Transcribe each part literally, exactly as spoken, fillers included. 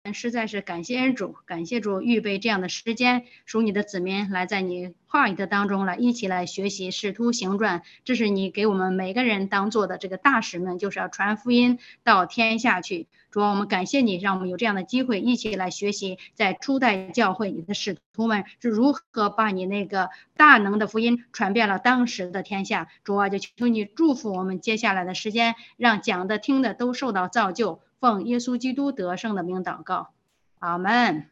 实在是感谢主，感谢主预备这样的时间，属你的子民来在你话语的当中来一起来学习使徒行传，这是你给我们每个人当做的这个大使命，就是要传福音到天下去。主啊，我们感谢你，让我们有这样的机会一起来学习，在初代教会你的使徒们是如何把你那个大能的福音传遍了当时的天下。主啊，就求你祝福我们接下来的时间，让讲的听的都受到造就。奉耶稣基督得胜的名祷告，阿门。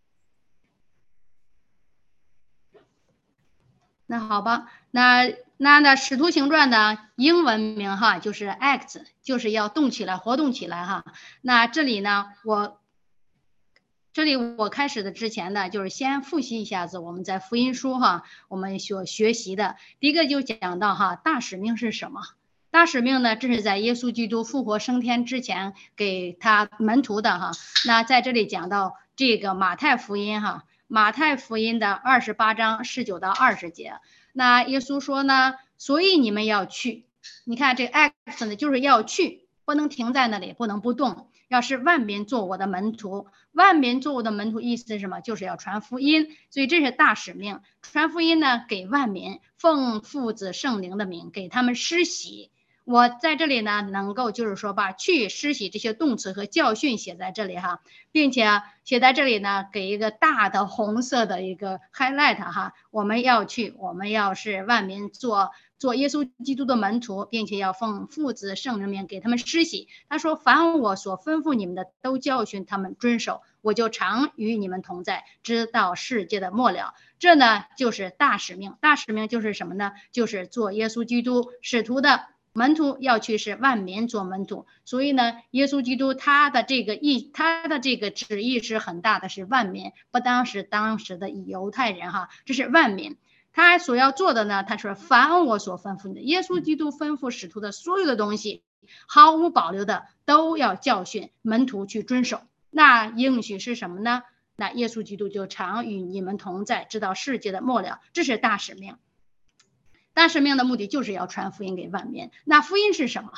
那好吧，那那那使徒行传的英文名哈就是 Acts， 就是要动起来，活动起来哈。那这里呢，我这里我开始的之前呢，就是先复习一下子我们在福音书哈，我们所学习的第一个就讲到哈，大使命是什么？大使命呢，这是在耶稣基督复活升天之前给他门徒的哈。那在这里讲到这个马太福音哈，马太福音的二十八章十九到二十节。那耶稣说呢，所以你们要去。你看这个 act 呢，就是要去，不能停在那里，不能不动。要是万民做我的门徒，万民做我的门徒意思是什么？就是要传福音，所以这是大使命。传福音呢，给万民，奉父子圣灵的名，给他们施洗。我在这里呢，能够就是说把去施洗这些动词和教训写在这里哈，并且写在这里呢，给一个大的红色的一个 highlight 哈，我们要去，我们要是万民做做耶稣基督的门徒，并且要奉父子圣灵名给他们施洗。他说：“凡我所吩咐你们的，都教训他们遵守，我就常与你们同在，直到世界的末了。”这呢，就是大使命。大使命就是什么呢？就是做耶稣基督使徒的门徒，要去是万民做门徒。所以呢，耶稣基督他的这个意，他的这个旨意是很大的，是万民，不单是当时的犹太人哈，这是万民。他所要做的呢，他说凡我所吩咐你的，耶稣基督吩咐使徒的所有的东西，毫无保留的都要教训门徒去遵守。那应许是什么呢？那耶稣基督就常与你们同在，直到世界的末了。这是大使命。大使命的目的就是要传福音给万民。那福音是什么？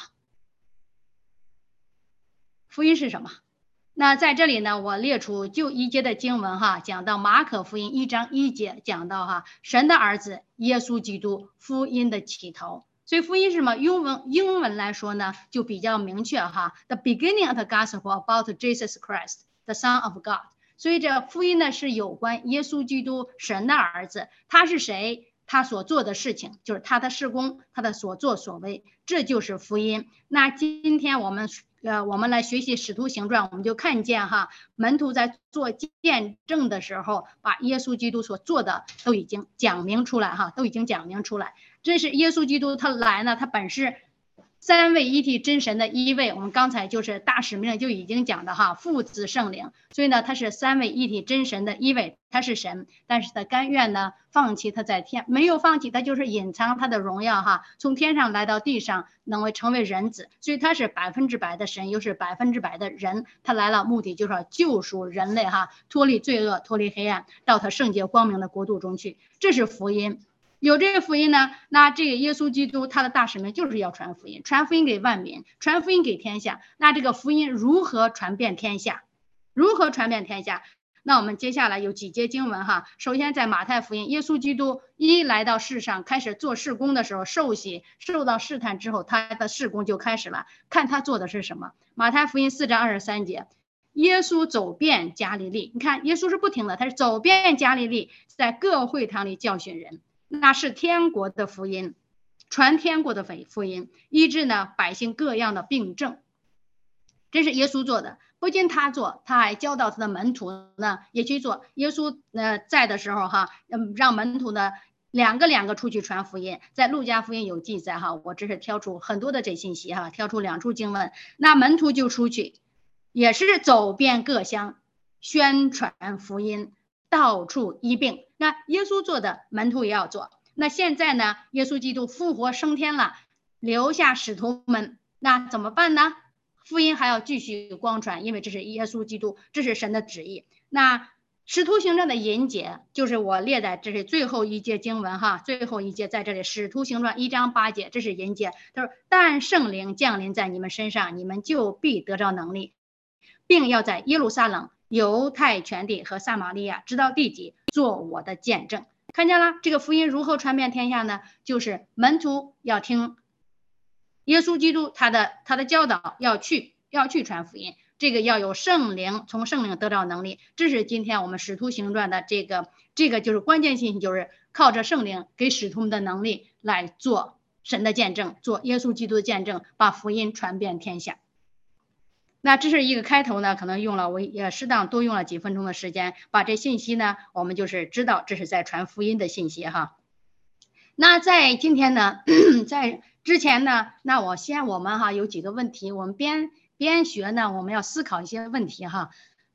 福音是什么？那在这里呢，我列出就一节的经文哈，讲到马可福音一章一节，讲到哈神的儿子耶稣基督福音的起头。所以福音是什么？英文英文来说呢，就比较明确哈 ，The beginning of the gospel about Jesus Christ, the Son of God。所以这福音呢是有关耶稣基督神的儿子，他是谁？他所做的事情，就是他的事工，他的所作所为，这就是福音。那今天我们呃，我们来学习使徒行传，我们就看见哈，门徒在做见证的时候，把耶稣基督所做的都已经讲明出来哈，都已经讲明出来。这是耶稣基督他来呢，他本是三位一体真神的一位，我们刚才就是大使命就已经讲的哈，父子圣灵，所以呢，他是三位一体真神的一位，他是神，但是他甘愿呢放弃他在天，没有放弃，他就是隐藏他的荣耀哈，从天上来到地上，能为成为人子，所以他是百分之百的神，又是百分之百的人，他来了目的就是要救赎人类哈，脱离罪恶，脱离黑暗，到他圣洁光明的国度中去，这是福音。有这个福音呢，那这个耶稣基督他的大使命就是要传福音，传福音给万民，传福音给天下。那这个福音如何传遍天下？如何传遍天下？那我们接下来有几节经文哈。首先在马太福音，耶稣基督一来到世上开始做事工的时候，受洗受到试探之后，他的事工就开始了。看他做的是什么？马太福音四章二十三节，耶稣走遍加利利。你看耶稣是不停的，他是走遍加利利，在各会堂里教训人。那是天国的福音，传天国的福音，医治呢百姓各样的病症，这是耶稣做的。不仅他做，他还教导他的门徒呢也去做。耶稣呃在的时候哈，嗯，让门徒呢两个两个出去传福音，在路加福音有记载哈，我只是挑出很多的这信息哈，挑出两处经文。那门徒就出去，也是走遍各乡，宣传福音，到处医病。那耶稣做的，门徒也要做。那现在呢，耶稣基督复活升天了，留下使徒们，那怎么办呢？福音还要继续光传，因为这是耶稣基督，这是神的旨意。那使徒行传的引节，就是我列在这是最后一节经文哈，最后一节在这里，使徒行传一章八节，这是引节，他说：但圣灵降临在你们身上，你们就必得着能力，并要在耶路撒冷、 犹太全地和撒玛利亚，直到地极，做我的见证。看见了这个福音如何传遍天下呢？就是门徒要听耶稣基督他的他的教导，要去要去传福音，这个要有圣灵，从圣灵得到能力。这是今天我们使徒行传的这个这个就是关键信息，就是靠着圣灵给使徒们的能力来做神的见证，做耶稣基督的见证，把福音传遍天下。那这是一个开头呢，可能用了我也适当多用了几分钟的时间，把这信息呢，我们就是知道这是在传福音的信息哈。那在今天呢，在之前呢，那我先我们哈有几个问题，我们边边学呢，我们要思考一些问题哈。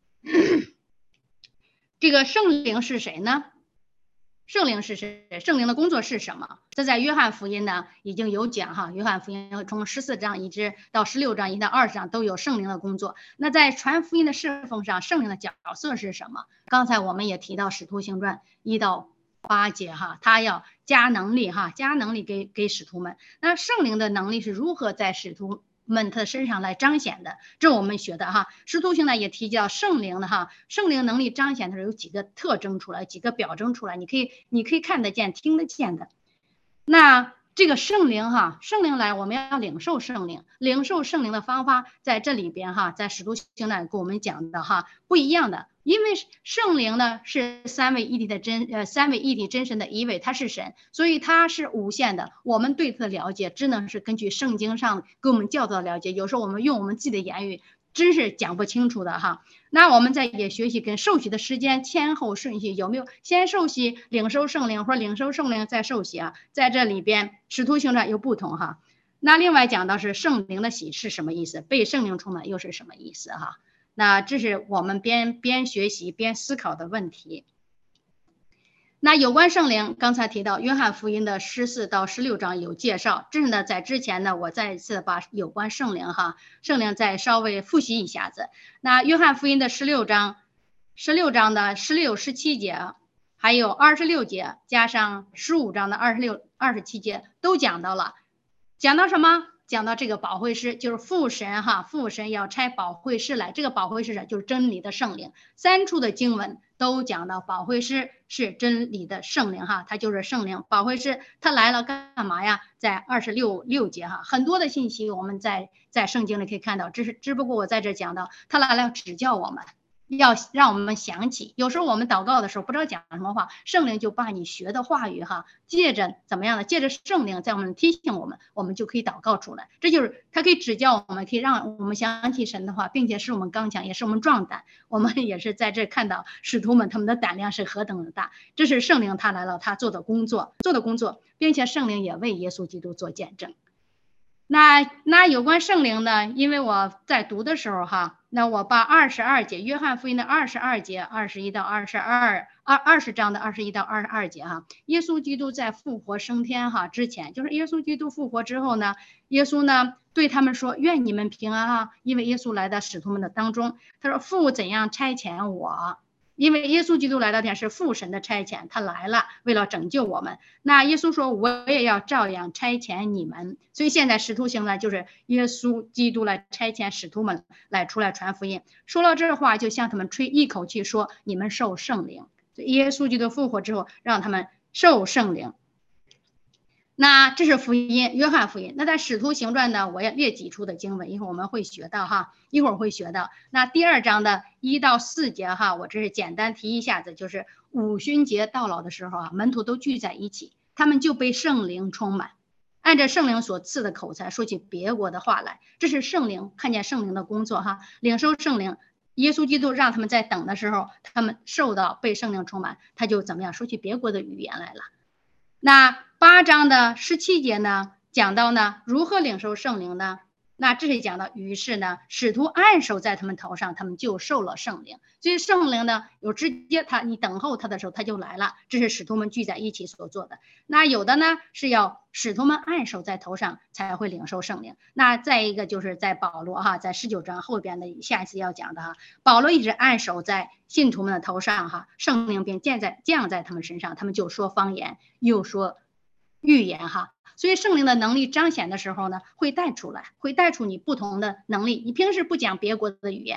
这个圣灵是谁呢？圣灵是谁？圣灵的工作是什么？这在约翰福音呢已经有讲哈，约翰福音从十四章一直到十六章一直到二十章都有圣灵的工作。那在传福音的侍奉上，圣灵的角色是什么？刚才我们也提到使徒行传一到八节哈，他要加能力哈，加能力给给使徒们。那圣灵的能力是如何在使徒们他身上来彰显的？这我们学的哈。使徒行呢也提及到圣灵的哈，圣灵能力彰显的时候有几个特征出来，几个表征出来，你可以你可以看得见、听得见的。那这个圣灵哈，圣灵来，我们要领受圣灵，领受圣灵的方法在这里边哈，在使徒行传给我们讲的哈不一样的。因为圣灵呢是三位一体的真呃三位一体真神的一位，他是神，所以他是无限的。我们对他的了解只能是根据圣经上给我们教导的了解，有时候我们用我们自己的言语真是讲不清楚的哈。那我们在也学习跟受洗的时间前后顺序有没有先受洗领受圣灵，或者领受圣灵再受洗啊？在这里边使徒行传有不同哈。那另外讲到是圣灵的洗是什么意思，被圣灵充满又是什么意思哈？那这是我们边边学习边思考的问题。那有关圣灵，刚才提到约翰福音的十四到十六章有介绍，这是呢在之前呢我再一次把有关圣灵哈圣灵再稍微复习一下子。那约翰福音的十六章十六章的十六十七节还有二十六节加上十五章的二十六二十七节都讲到了，讲到什么？讲到这个保惠师，就是父神哈，父神要差保惠师来，这个保惠师就是真理的圣灵。三处的经文都讲到保惠师是真理的圣灵哈，他就是圣灵。保惠师他来了干嘛呀？在二十六六节哈，很多的信息我们在在圣经里可以看到，只是只不过我在这讲到，他来了指教我们。要让我们想起，有时候我们祷告的时候不知道讲什么话，圣灵就把你学的话语哈，借着怎么样的，借着圣灵在我们提醒我们，我们就可以祷告出来。这就是他可以指教我们，可以让我们想起神的话，并且使我们刚强，也使我们壮胆。我们也是在这看到使徒们他们的胆量是何等的大，这是圣灵他来了，他做的工作，做的工作，并且圣灵也为耶稣基督做见证。那那有关圣灵呢？因为我在读的时候哈，那我把二十二节约翰福音的二十二节二十一到二十二二二十章的二十一到二十二节哈，耶稣基督在复活升天哈之前，就是耶稣基督复活之后呢，耶稣呢对他们说：“愿你们平安哈！”因为耶稣来到使徒们的当中，他说：“父怎样差遣我。”因为耶稣基督来到天是父神的差遣，他来了为了拯救我们。那耶稣说我也要照样差遣你们，所以现在使徒行传就是耶稣基督来差遣使徒们来出来传福音。说了这话就向他们吹一口气说你们受圣灵，耶稣基督复活之后让他们受圣灵。那这是福音，约翰福音。那在使徒行传呢，我也列几处的经文，一会儿我们会学到哈，一会儿会学到。那第二章的一到四节哈，我这是简单提一下子，就是五旬节到老的时候啊，门徒都聚在一起，他们就被圣灵充满，按照圣灵所赐的口才说起别国的话来。这是圣灵，看见圣灵的工作哈，领受圣灵。耶稣基督让他们在等的时候，他们受到被圣灵充满，他就怎么样说起别国的语言来了。那八章的十七节呢，讲到呢如何领受圣灵呢？那这是讲到，于是呢使徒按手在他们头上，他们就受了圣灵。所以圣灵呢有直接他你等候他的时候他就来了，这是使徒们聚在一起所做的。那有的呢是要使徒们按手在头上才会领受圣灵。那再一个就是在保罗哈，在十九章后边的下一次要讲的哈，保罗一直按手在信徒们的头上哈，圣灵便降在降在他们身上，他们就说方言又说预言哈。所以圣灵的能力彰显的时候呢，会带出来，会带出你不同的能力。你平时不讲别国的语言，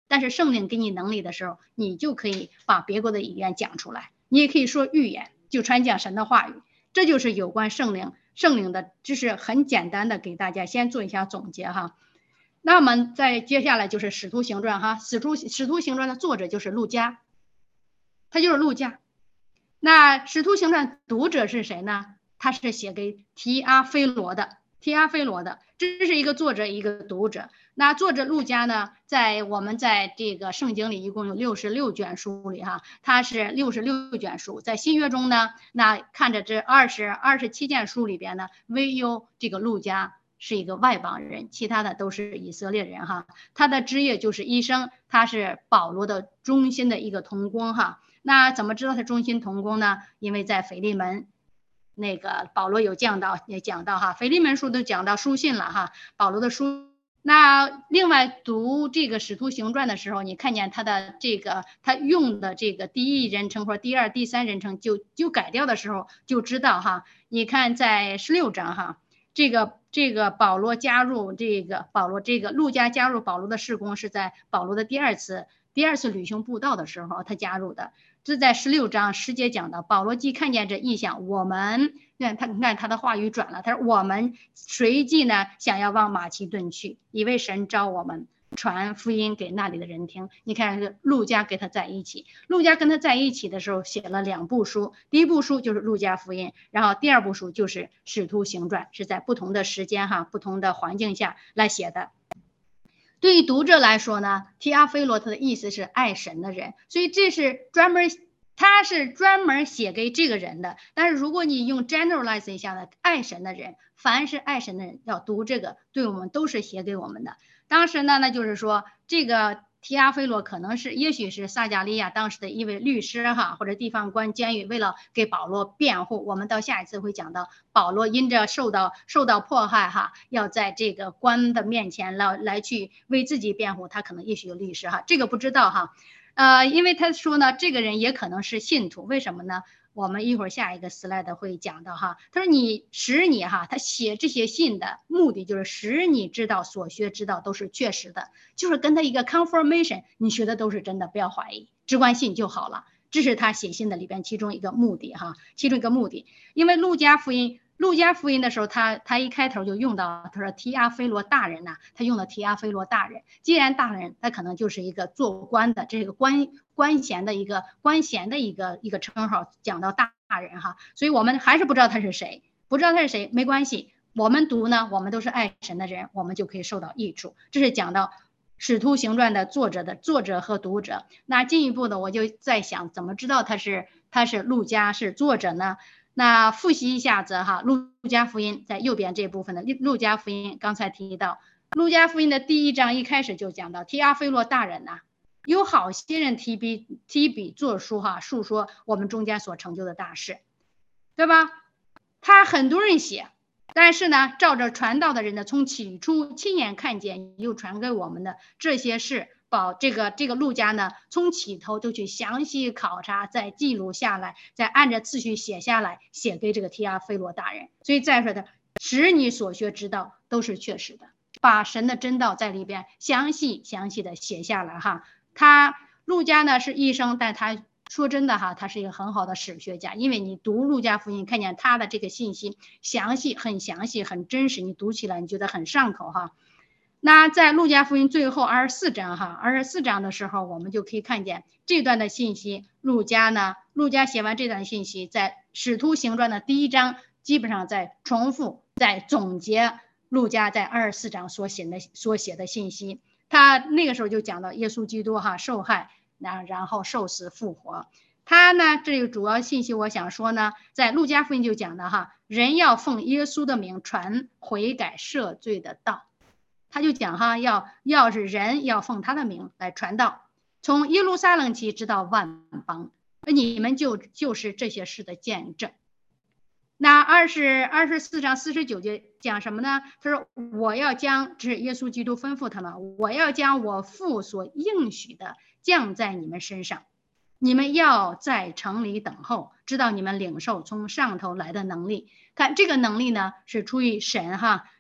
但是圣灵给你能力的时候，你就可以把别国的语言讲出来，你也可以说预言，就传讲神的话语。这就是有关圣灵圣灵的知识，很简单的给大家先做一下总结哈。那我们再接下来就是使徒行传哈，使徒使徒行传的作者就是路加，他就是路加。那使徒行传读者是谁呢？他是写给提阿非罗的，提阿非罗的，这是一个作者一个读者。那作者路加呢，在我们在这个圣经里一共有六十六卷书里哈，他是六十六卷书。在新约中呢，那看着这二十二十七卷书里边呢，唯有这个路加是一个外邦人，其他的都是以色列人哈。他的职业就是医生，他是保罗的忠心的一个同工哈。那怎么知道他忠心同工呢？因为在腓利门，那个保罗有讲到也讲到哈，腓利门书都讲到书信了哈，保罗的书。那另外读这个使徒行传的时候，你看见他的这个他用的这个第一人称或者第二第三人称就就改掉的时候，就知道哈。你看在十六章哈，这个这个保罗加入这个保罗这个路加加入保罗的事工是在保罗的第二次第二次旅行布道的时候他加入的。这在十六章十节讲的，保罗既看见这异象，我们看他，你看他的话语转了，他说我们随即呢想要往马其顿去，以为神召我们传福音给那里的人听。你看路加跟他在一起，路加跟他在一起的时候写了两部书，第一部书就是路加福音，然后第二部书就是使徒行传，是在不同的时间哈不同的环境下来写的。对于读者来说呢，提阿非罗他的意思是爱神的人，所以这是专门他是专门写给这个人的。但是如果你用 generalize 一下呢，爱神的人，凡是爱神的人要读这个，对我们都是写给我们的。当时呢，那就是说这个提阿非罗可能是也许是撒加利亚当时的一位律师哈，或者地方官监狱，为了给保罗辩护。我们到下一次会讲到保罗因着受到受到迫害哈，要在这个官的面前来来去为自己辩护，他可能也许有律师哈，这个不知道哈。呃，因为他说呢，这个人也可能是信徒，为什么呢？我们一会儿下一个 slide 会讲到哈。他说你使你哈，他写这些信的目的就是使你知道所学知道都是确实的，就是跟他一个 confirmation， 你学的都是真的，不要怀疑，只管信就好了。这是他写信的里边其中一个目的哈，其中一个目的。因为路加福音。路加福音的时候，他他一开头就用到，他说提阿非罗大人呐、啊，他用了提阿非罗大人。既然大人，他可能就是一个做官的，这个官官衔的一个官衔的一个一个称号，讲到大人哈，所以我们还是不知道他是谁，不知道他是谁没关系，我们读呢，我们都是爱神的人，我们就可以受到益处。这是讲到使徒行传的作者的作者和读者。那进一步的，我就在想，怎么知道他是他是路加是作者呢？那复习一下子哈，路加福音在右边这部分的路加福音，刚才提到路加福音的第一章一开始就讲到提阿非罗大人呐、啊，有好些人提笔提笔作书哈，述说我们中间所成就的大事，对吧？他很多人写，但是呢，照着传道的人呢，从起初亲眼看见又传给我们的这些事。保这个这个路加呢，从起头就去详细考察，再记录下来，再按着次序写下来，写给这个提阿非罗大人。所以再说的，使你所学之道都是确实的，把神的真道在里边详细详细的写下来哈。他路加呢是医生，但他说真的哈，他是一个很好的史学家，因为你读路加福音，看见他的这个信息详细，很详细，很真实，你读起来你觉得很上口哈。那在路加福音最后二十四章哈，二十四章的时候，我们就可以看见这段的信息。路加呢，路加写完这段信息，在使徒行传的第一章，基本上在重复，在总结路加在二十四章所写的所写的信息。他那个时候就讲到耶稣基督哈受害，然然后受死复活。他呢，这个主要信息我想说呢，在路加福音就讲的哈，人要奉耶稣的名传悔改赦罪的道。他就讲哈，要要是人要奉他的名来传道，从耶路撒冷起直到万邦，你们就就是这些事的见证。那二十二十四章四十九节讲什么呢？他说我要将，这是耶稣基督吩咐他们，我要将我父所应许的降在你们身上，你们要在城里等候，直到你们领受从上头来的能力。看这个能力呢，是出于神哈。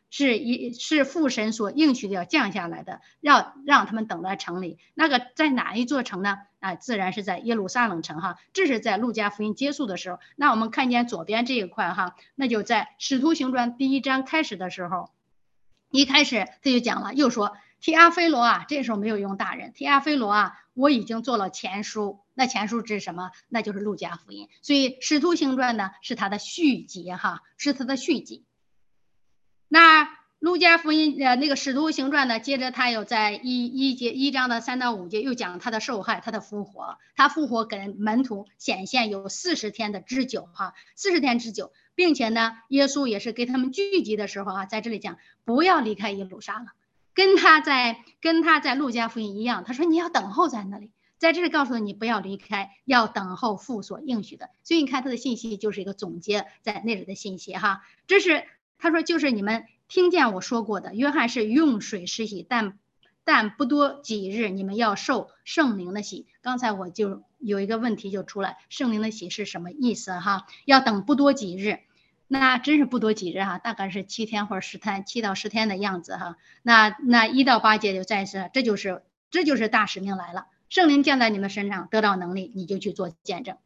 是一是父神所应许的要降下来的，要让他们等在城里。那个在哪一座城呢？啊，自然是在耶路撒冷城哈。这是在路加福音结束的时候。那我们看见左边这一块哈，那就在使徒行传第一章开始的时候，一开始他就讲了，又说提阿非罗啊，这时候没有用大人，提阿非罗啊，我已经做了前书。那前书是什么？那就是路加福音。所以使徒行传呢是它的续集哈，是它的续集。那路加福音呃那个使徒行传呢，接着他有在一一节一章的三到五节又讲他的受害，他的复活，他复活给门徒显现有四十天的之久哈，四十天之久，并且呢，耶稣也是给他们聚集的时候啊，在这里讲不要离开耶路撒冷，跟他在跟他在路加福音一样，他说你要等候在那里，在这里告诉你不要离开，要等候父所应许的。所以你看他的信息就是一个总结在那里的信息哈，这是。他说就是你们听见我说过的，约翰是用水施洗，但但不多几日你们要受圣灵的洗。刚才我就有一个问题就出来，圣灵的洗是什么意思哈？要等不多几日，那真是不多几日哈，大概是七天或者十天，七到十天的样子哈。那那一到八节就再是，这就是这就是大使命来了，圣灵降在你们身上，得到能力，你就去做见证。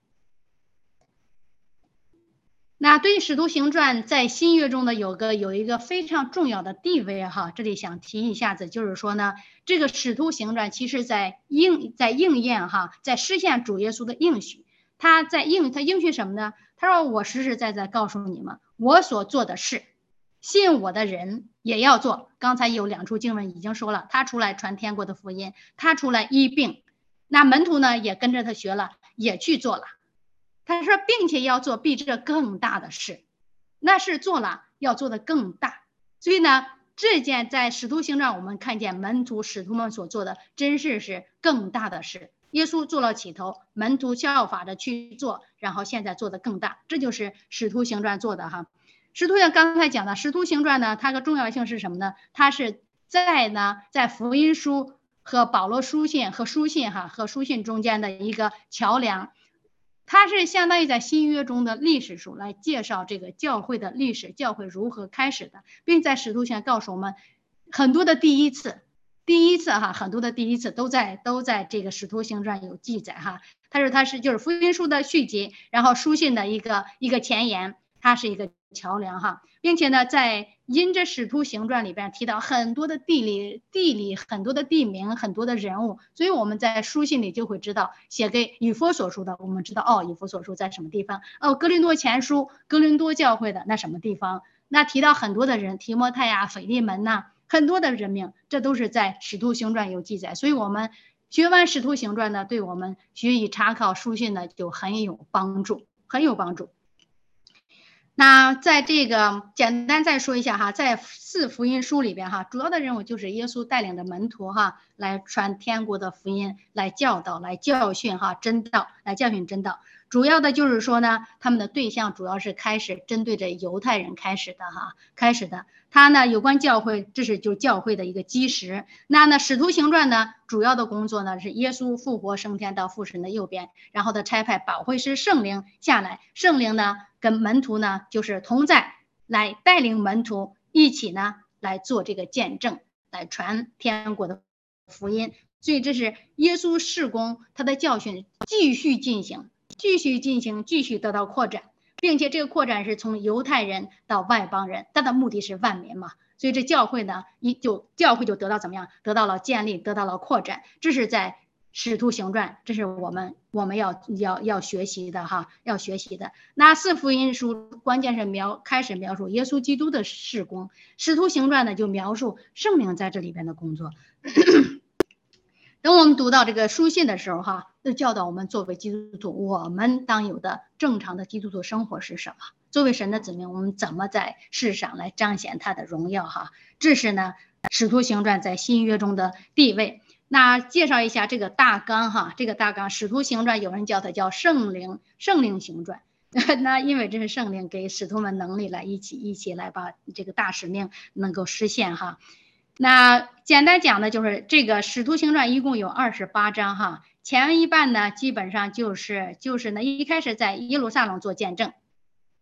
那对于使徒行传在新约中的有个有一个非常重要的地位哈，这里想提一下子，就是说呢，这个使徒行传其实在应在应验哈，在实现主耶稣的应许。他在应他应许什么呢？他说我实实在在告诉你们，我所做的事，信我的人也要做。刚才有两处经文已经说了，他出来传天国的福音，他出来医病，那门徒呢也跟着他学了，也去做了。他说并且要做比这更大的事，那是做了要做的更大。所以呢，这件在使徒行传我们看见门徒使徒们所做的真是是更大的事。耶稣做了起头，门徒效法着去做，然后现在做的更大，这就是使徒行传做的哈。使徒像刚才讲的使徒行传呢，它的重要性是什么呢？它是在呢在福音书和保罗书信和书信哈和书信中间的一个桥梁。它是相当于在新约中的历史书，来介绍这个教会的历史，教会如何开始的，并在使徒行传告诉我们很多的第一次，第一次哈，很多的第一次都在都在这个使徒行传有记载哈。它是它是就是福音书的续集，然后书信的一个一个前言，它是一个桥梁哈，并且呢，在因着使徒行传里边提到很多的地理地理很多的地名，很多的人物，所以我们在书信里就会知道，写给以弗所书的，我们知道哦，以弗所书在什么地方，哦，哥林多前书哥林多教会的那什么地方，那提到很多的人，提摩太呀、腓利门呐、啊，很多的人名，这都是在使徒行传有记载，所以我们学完使徒行传呢，对我们学习查考书信呢就很有帮助，很有帮助。那在这个简单再说一下哈，在四福音书里边哈，主要的任务就是耶稣带领着门徒哈，来传天国的福音，来教导，来教训哈真道，来教训真道。主要的就是说呢，他们的对象主要是开始针对着犹太人开始的哈，开始的。他呢有关教会，这是就教会的一个基石。那呢使徒行传呢，主要的工作呢是耶稣复活升天到父神的右边，然后他差派保惠师圣灵下来，圣灵呢跟门徒呢就是同在，来带领门徒一起呢来做这个见证，来传天国的福音。所以这是耶稣事工，他的教训继续进行，继续进行，继续得到扩展，并且这个扩展是从犹太人到外邦人，他的目的是万民嘛。所以这教会呢，一就教会就得到怎么样？得到了建立，得到了扩展。这是在使徒行传，这是我们我们要要要学习的哈，要学习的。那四福音书关键是描开始描述耶稣基督的事工，使徒行传呢就描述圣灵在这里边的工作。等我们读到这个书信的时候哈，就教导我们作为基督徒，我们当有的正常的基督徒生活是什么？作为神的子民，我们怎么在世上来彰显他的荣耀哈？这是呢使徒行传在新约中的地位。那介绍一下这个大纲哈，这个大纲使徒行传有人叫它叫圣灵圣灵行传。那因为这是圣灵给使徒们能力来一起一起来把这个大使命能够实现哈。那简单讲的就是这个使徒行传一共有二十八章哈，前一半呢基本上就是就是呢一开始在耶路撒冷做见证，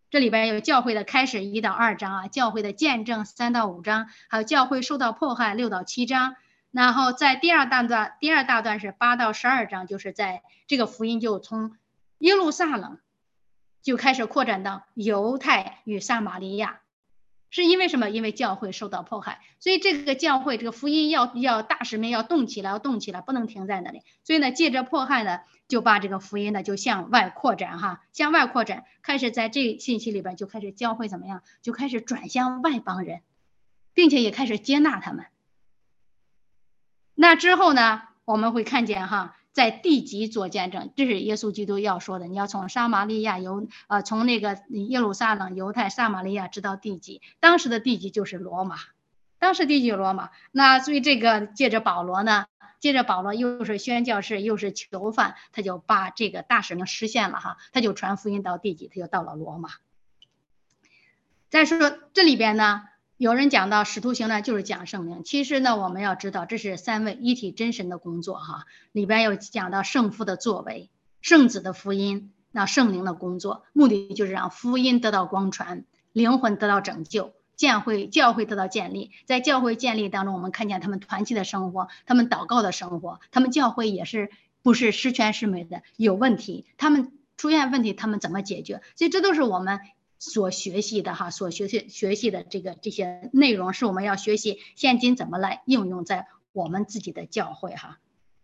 这里边有教会的开始一到二章啊，教会的见证三到五章，还有教会受到迫害六到七章。然后在第二大段，第二大段是八到十二章，就是在这个福音就从耶路撒冷就开始扩展到犹太与撒玛利亚。是因为什么？因为教会受到迫害，所以这个教会这个福音要要大使命要动起来，要动起来，不能停在那里。所以呢，借着迫害呢，就把这个福音呢就向外扩展哈，向外扩展，开始在这信息里边就开始教会怎么样，就开始转向外邦人，并且也开始接纳他们。那之后呢，我们会看见哈。在地级做见证，这是耶稣基督要说的。你要从撒玛利亚犹呃，从那个耶路撒冷、犹太、撒玛利亚直到地级，当时的地级就是罗马，当时地级罗马。那所以这个借着保罗呢，借着保罗又是宣教士又是囚犯，他就把这个大使命实现了哈，他就传福音到地级，他就到了罗马。再说这里边呢。有人讲到使徒行传就是讲圣灵，其实呢，我们要知道这是三位一体真神的工作哈。里边有讲到圣父的作为、圣子的福音、那圣灵的工作，目的就是让福音得到光传，灵魂得到拯救，教会教会得到建立。在教会建立当中，我们看见他们团契的生活，他们祷告的生活，他们教会也是不是十全十美的，有问题，他们出现问题，他们怎么解决？所以这都是我们。所学习的哈，所学习学习的这个这些内容，是我们要学习现今怎么来应用在我们自己的教会哈。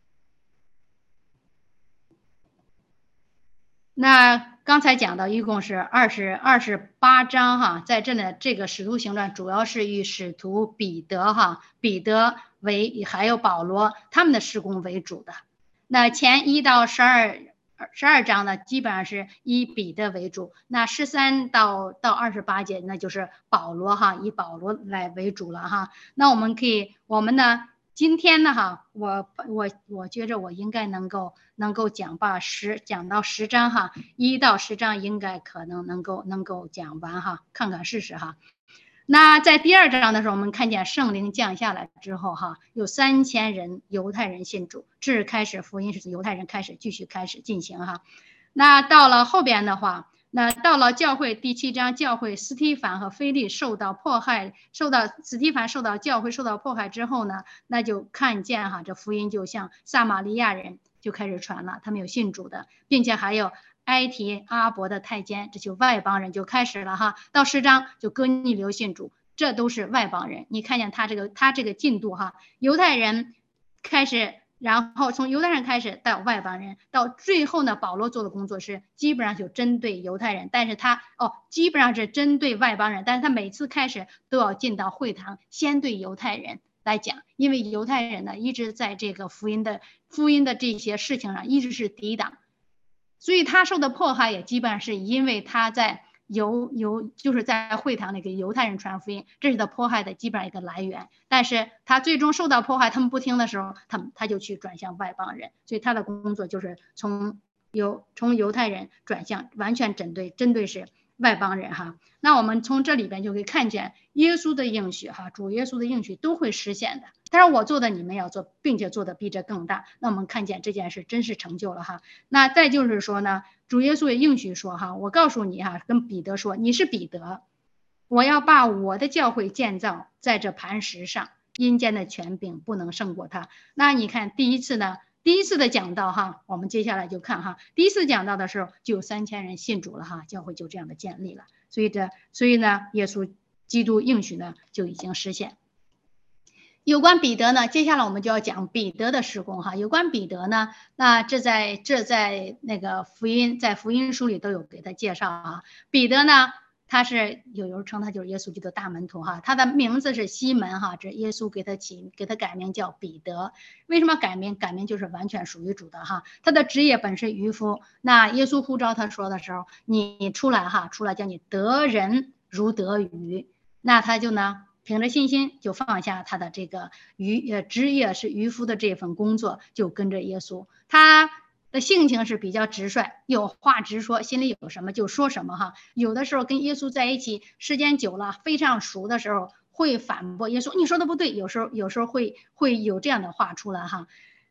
那刚才讲到一共是二十二十八章哈，在这里这个使徒行传主要是以使徒彼得哈，彼得为还有保罗他们的事工为主的。那前一到十二。十二章呢，基本上是以彼得为主。那十三到到二十八节，那就是保罗哈，以保罗来为主了哈。那我们可以，我们呢，今天呢哈，我我我觉着我应该能够能够讲把十讲到十章哈，一到十章应该可能能够能够讲完哈，看看试试哈。那在第二章的时候，我们看见圣灵降下来之后哈，有三千人犹太人信主，这是开始福音是犹太人开始继续开始进行哈。那到了后边的话，那到了教会第七章，教会斯提凡和腓利受到迫害，受到斯提凡受到教会受到迫害之后呢，那就看见哈，这福音就向撒玛利亚人就开始传了，他们有信主的，并且还有。埃提阿伯的太监，这就外邦人就开始了哈。到十章就哥尼流信主，这都是外邦人。你看见他这个他这个进度哈，犹太人开始，然后从犹太人开始到外邦人，到最后呢，保罗做的工作是基本上就针对犹太人，但是他哦基本上是针对外邦人，但是他每次开始都要进到会堂，先对犹太人来讲，因为犹太人呢一直在这个福音的福音的这些事情上一直是抵挡。所以他受的迫害也基本上是因为他在犹犹就是在会堂里给犹太人传福音，这是他迫害的基本上一个来源。但是他最终受到迫害，他们不听的时候，他们他就去转向外邦人。所以他的工作就是从犹从犹太人转向完全针对针对是外邦人哈。那我们从这里边就可以看见耶稣的应许哈，主耶稣的应许都会实现的。但是我做的你们要做，并且做的比这更大。那我们看见这件事真是成就了哈。那再就是说呢，主耶稣也应许说哈，我告诉你哈，跟彼得说，你是彼得，我要把我的教会建造在这磐石上，阴间的权柄不能胜过他。那你看第一次呢，第一次的讲道哈，我们接下来就看哈，第一次讲道的时候就有三千人信主了哈，教会就这样的建立了。所以这所以呢，耶稣基督应许呢就已经实现。有关彼得呢，接下来我们就要讲彼得的事工哈。有关彼得呢，那这在这在那个福音在福音书里都有给他介绍啊。彼得呢，他是有人称他就是耶稣基督的大门徒哈，他的名字是西门哈，这耶稣给他起给他改名叫彼得。为什么改名？改名就是完全属于主的哈。他的职业本是渔夫，那耶稣呼召他说的时候，你出来哈，出来叫你得人如得鱼，那他就呢。凭着信心就放下他的这个渔呃职业是渔夫的这份工作，就跟着耶稣。他的性情是比较直率，有话直说，心里有什么就说什么哈。有的时候跟耶稣在一起时间久了，非常熟的时候，会反驳耶稣，你说的不对。有时候有时候会会有这样的话出来哈。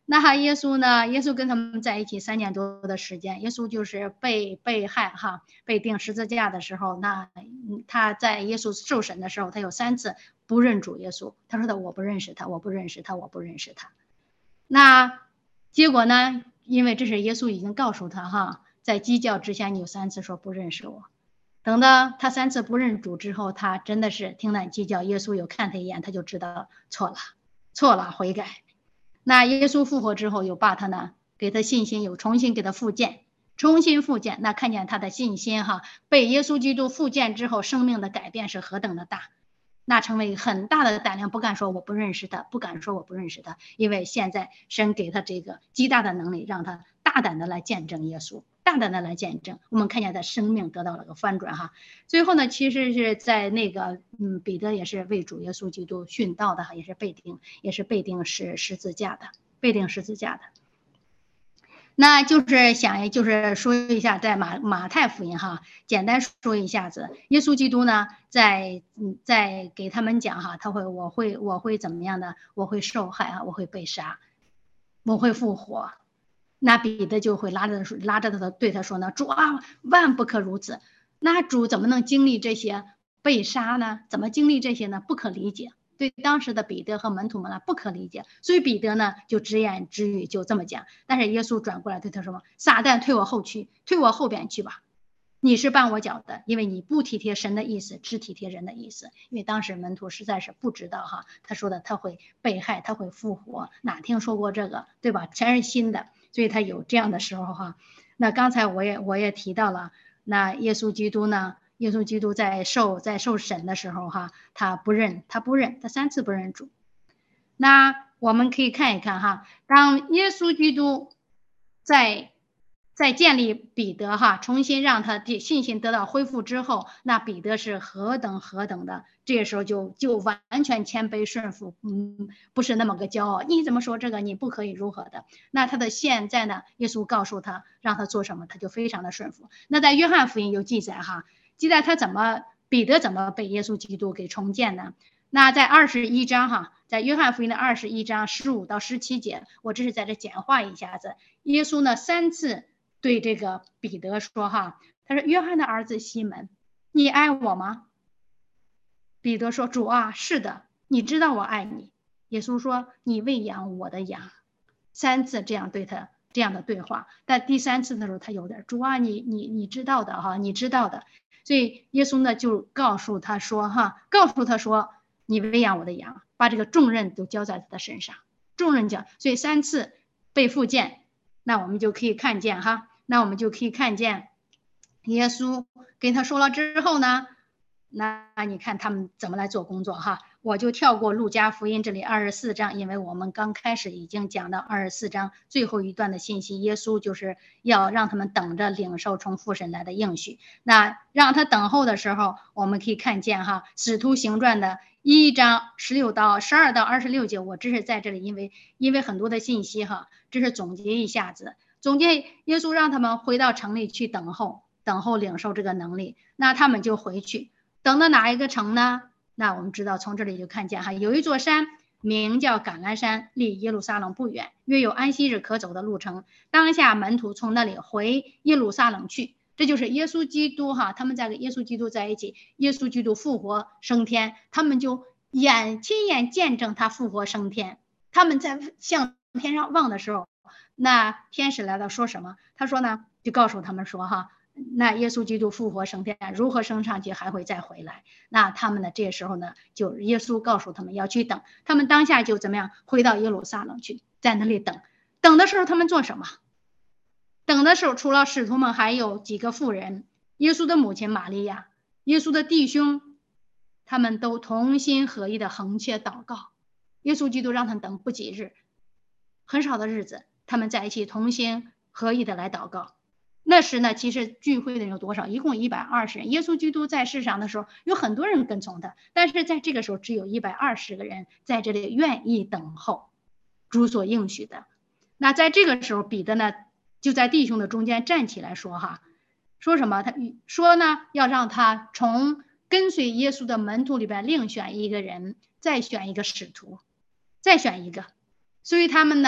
那耶稣呢？耶稣跟他们在一起三年多的时间，耶稣就是被被害哈，被钉十字架的时候，那他在耶稣受审的时候，他有三次不认主耶稣，他说的我不认识他，我不认识他，我不认识他。那结果呢？因为这是耶稣已经告诉他哈，在鸡叫之前你有三次说不认识我。等到他三次不认主之后，他真的是听到鸡叫，耶稣有看他一眼，他就知道错了，错了，悔改。那耶稣复活之后，有把他呢，给他信心，有重新给他复建，重新复建。那看见他的信心哈，被耶稣基督复建之后，生命的改变是何等的大，那成为很大的胆量，不敢说我不认识他，不敢说我不认识他，因为现在神给他这个极大的能力，让他大胆的来见证耶稣，大胆的来见证。我们看见他生命得到了个翻转哈。最后呢，其实是在那个嗯，彼得也是为主耶稣基督殉道的哈，也是被钉，也是被钉十十字架的，被钉十字架的。那就是想就是说一下，在马马太福音哈，简单说一下子，耶稣基督呢，在嗯在给他们讲哈，他会我会我会怎么样的，我会受害啊，我会被杀，我会复活。那彼得就会拉着拉着他的对他说呢，主啊，万不可如此。那主怎么能经历这些被杀呢？怎么经历这些呢？不可理解。对当时的彼得和门徒们呢，不可理解，所以彼得呢就直言直语就这么讲。但是耶稣转过来对他说：“撒旦，退我后去，退我后边去吧，你是绊我脚的，因为你不体贴神的意思，只体贴人的意思。”因为当时门徒实在是不知道哈，他说的他会被害，他会复活，哪听说过这个，对吧？全是新的，所以他有这样的时候哈。那刚才我也我也提到了，那耶稣基督呢？耶稣基督在受在受审的时候哈，他不认，他不认，他三次不认主。那我们可以看一看哈，当耶稣基督在在建立彼得哈，重新让他的信心得到恢复之后，那彼得是何等何等的，这个时候就就完全谦卑顺服，嗯，不是那么个骄傲。你怎么说这个？你不可以如何的？那他的现在呢？耶稣告诉他让他做什么，他就非常的顺服。那在约翰福音有记载哈。记载他怎么彼得怎么被耶稣基督给重建呢？那在二十一章哈，在约翰福音的二十一章十五到十七节，我这是在这简化一下子。耶稣呢三次对这个彼得说哈，他说：“约翰的儿子西门，你爱我吗？”彼得说：“主啊，是的，你知道我爱你。”耶稣说：“你喂养我的羊。”三次这样对他这样的对话，但第三次的时候他有点：“主啊，你你你知道的哈，你知道的。”所以耶稣呢就告诉他说哈，告诉他说，你喂养我的羊，把这个重任都交在他的身上，重任交。所以三次被复建，那我们就可以看见哈，那我们就可以看见耶稣跟他说了之后呢，那你看他们怎么来做工作哈。我就跳过路加福音这里二十四章，因为我们刚开始已经讲到二十四章最后一段的信息，耶稣就是要让他们等着领受从父神来的应许。那让他等候的时候，我们可以看见哈，使徒行传的一章十六到十二到二十六节，我这是在这里，因为因为很多的信息哈，这是总结一下子，总结耶稣让他们回到城里去等候，等候领受这个能力，那他们就回去，等到哪一个城呢？那我们知道从这里就看见哈，有一座山名叫橄榄山，离耶路撒冷不远，约有安息日可走的路程。当下门徒从那里回耶路撒冷去，这就是耶稣基督哈，他们在跟耶稣基督在一起，耶稣基督复活升天，他们就眼亲眼见证他复活升天。他们在向天上望的时候，那天使来了说什么？他说呢，就告诉他们说哈，那耶稣基督复活升天，如何升上去还会再回来。那他们呢这时候呢，就耶稣告诉他们要去等，他们当下就怎么样回到耶路撒冷去，在那里等。等的时候他们做什么？等的时候除了使徒们还有几个妇人，耶稣的母亲玛利亚，耶稣的弟兄，他们都同心合意的横切祷告。耶稣基督让他们等不几日，很少的日子，他们在一起同心合意的来祷告。那时呢，其实聚会的人有多少？一共一百二十人。耶稣基督在世上的时候，有很多人跟从他，但是在这个时候，只有一百二十个人在这里愿意等候主所应许的。那在这个时候，彼得呢就在弟兄的中间站起来说哈，说什么？他说呢，要让他从跟随耶稣的门徒里边另选一个人，再选一个使徒，再选一个。所以他们呢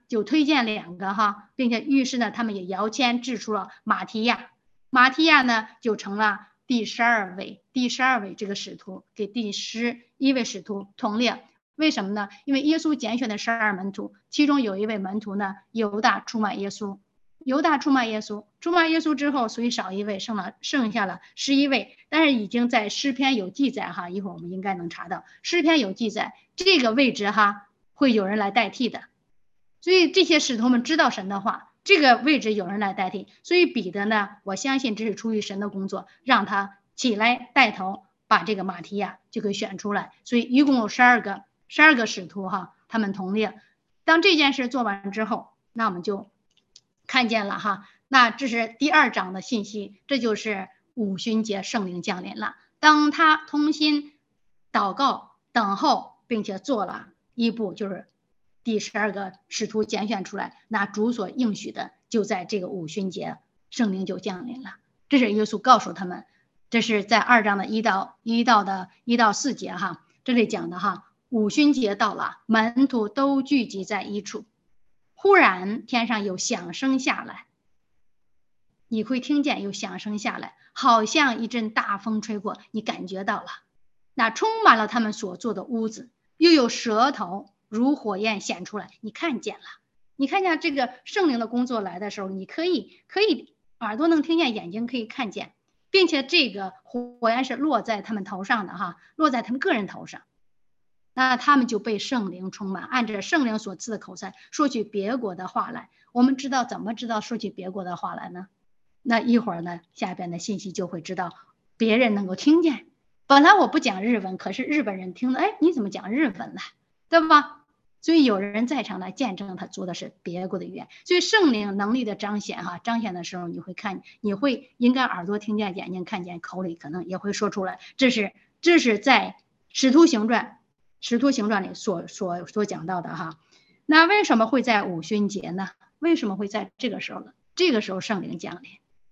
就推荐两个哈，并且于是呢，他们也摇签制出了马提亚，马提亚呢就成了第十二位，第十二位这个使徒给第十一位使徒同列。为什么呢？因为耶稣拣选的十二门徒，其中有一位门徒呢，犹大出卖耶稣，犹大出卖耶稣，出卖耶稣之后，所以少一位，剩了剩下了十一位。但是已经在诗篇有记载哈，一会儿我们应该能查到，诗篇有记载这个位置哈会有人来代替的。所以这些使徒们知道神的话，这个位置有人来代替。所以彼得呢，我相信这是出于神的工作，让他起来带头把这个马提亚就给选出来。所以一共有十二个。十二个使徒哈，他们同列。当这件事做完之后，那我们就看见了哈，那这是第二章的信息，这就是五旬节圣灵降临了。当他同心祷告、等候，并且做了一步，就是第十二个使徒拣选出来，那主所应许的就在这个五旬节，圣灵就降临了。这是耶稣告诉他们，这是在二章的一到一到的一到四节哈，这里讲的哈。五旬节到了，门徒都聚集在一处，忽然天上有响声下来，你会听见有响声下来，好像一阵大风吹过，你感觉到了，那充满了他们所做的屋子，又有舌头如火焰显出来，你看见了，你看见这个圣灵的工作来的时候，你可以可以耳朵能听见，眼睛可以看见，并且这个火焰是落在他们头上的哈，落在他们个人头上。那他们就被圣灵充满，按着圣灵所赐的口才说起别国的话来。我们知道怎么知道说起别国的话来呢？那一会儿呢，下边的信息就会知道，别人能够听见。本来我不讲日文，可是日本人听了，哎，你怎么讲日文了，对吧？所以有人在场来见证他做的是别国的语言。所以圣灵能力的彰显哈，彰显的时候你会看，你会应该耳朵听见，眼睛看见，口里可能也会说出来。这是这是在使徒行传。使徒行传里所所所讲到的哈，那为什么会在五旬节呢？为什么会在这个时候呢？这个时候圣灵降临。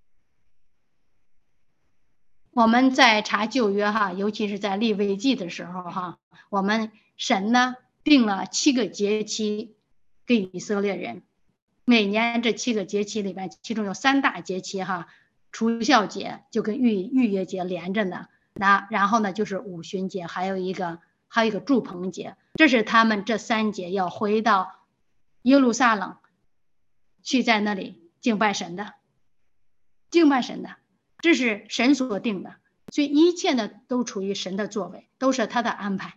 我们在查旧约哈，尤其是在利未记的时候哈，我们神呢定了七个节期给以色列人，每年这七个节期里边，其中有三大节期哈，除酵节就跟逾逾越节连着呢，那然后呢就是五旬节，还有一个。还有一个住棚节，这是他们这三节要回到耶路撒冷去，在那里敬拜神的，敬拜神的，这是神所定的，所以一切呢都处于神的作为，都是他的安排。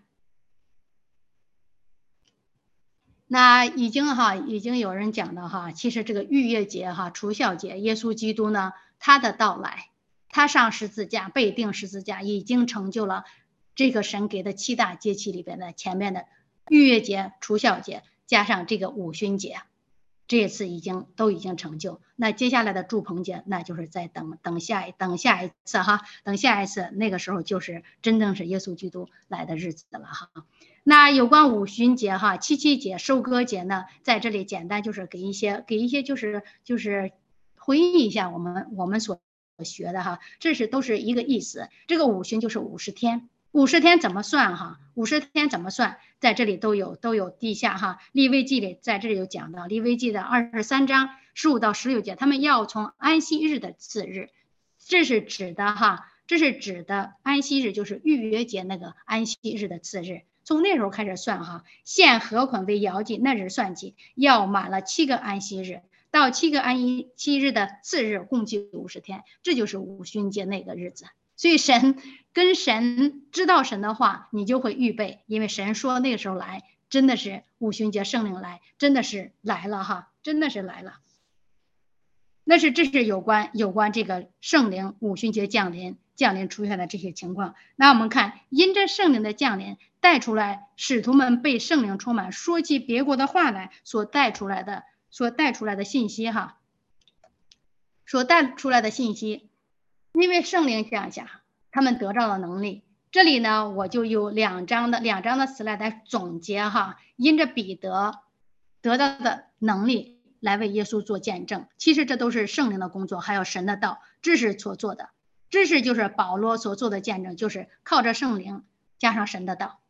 那已经哈，已经有人讲到哈，其实这个逾越节哈、除酵节，耶稣基督呢，他的到来，他上十字架被钉十字架，已经成就了。这个神给的七大节期里边的前面的逾越节、除酵节，加上这个五旬节，这次已经都已经成就。那接下来的住棚节，那就是在等等下等下一次哈，等下一次那个时候就是真正是耶稣基督来的日子了哈。那有关五旬节哈、七七节、收割节呢，在这里简单就是给一些给一些就是就是回忆一下我们我们所学的哈，这是都是一个意思。这个五旬就是五十天。五十天怎么算哈？五十天怎么算？在这里都有都有地下哈。利未记里在这里有讲到，利未记的二十三章十五到十六节，他们要从安息日的次日，这是指的哈，这是指的安息日就是逾越节那个安息日的次日，从那时候开始算哈。现何捆为摇祭，那日算起，要满了七个安息日，到七个安息日的次日，共计五十天，这就是五旬节那个日子。所以神跟神知道神的话，你就会预备，因为神说那个时候来，真的是五旬节圣灵来，真的是来了哈，真的是来了。那是这是有关有关这个圣灵五旬节降临降临出现的这些情况。那我们看，因着圣灵的降临带出来，使徒们被圣灵充满，说起别国的话来所带出来的所带出来的信息哈，所带出来的信息。因为圣灵降下，他们得到了能力。这里呢，我就有两章的两章的词来来总结哈。因着彼得得到的能力来为耶稣做见证，其实这都是圣灵的工作，还有神的道，这是所做的。这是就是保罗所做的见证，就是靠着圣灵加上神的道。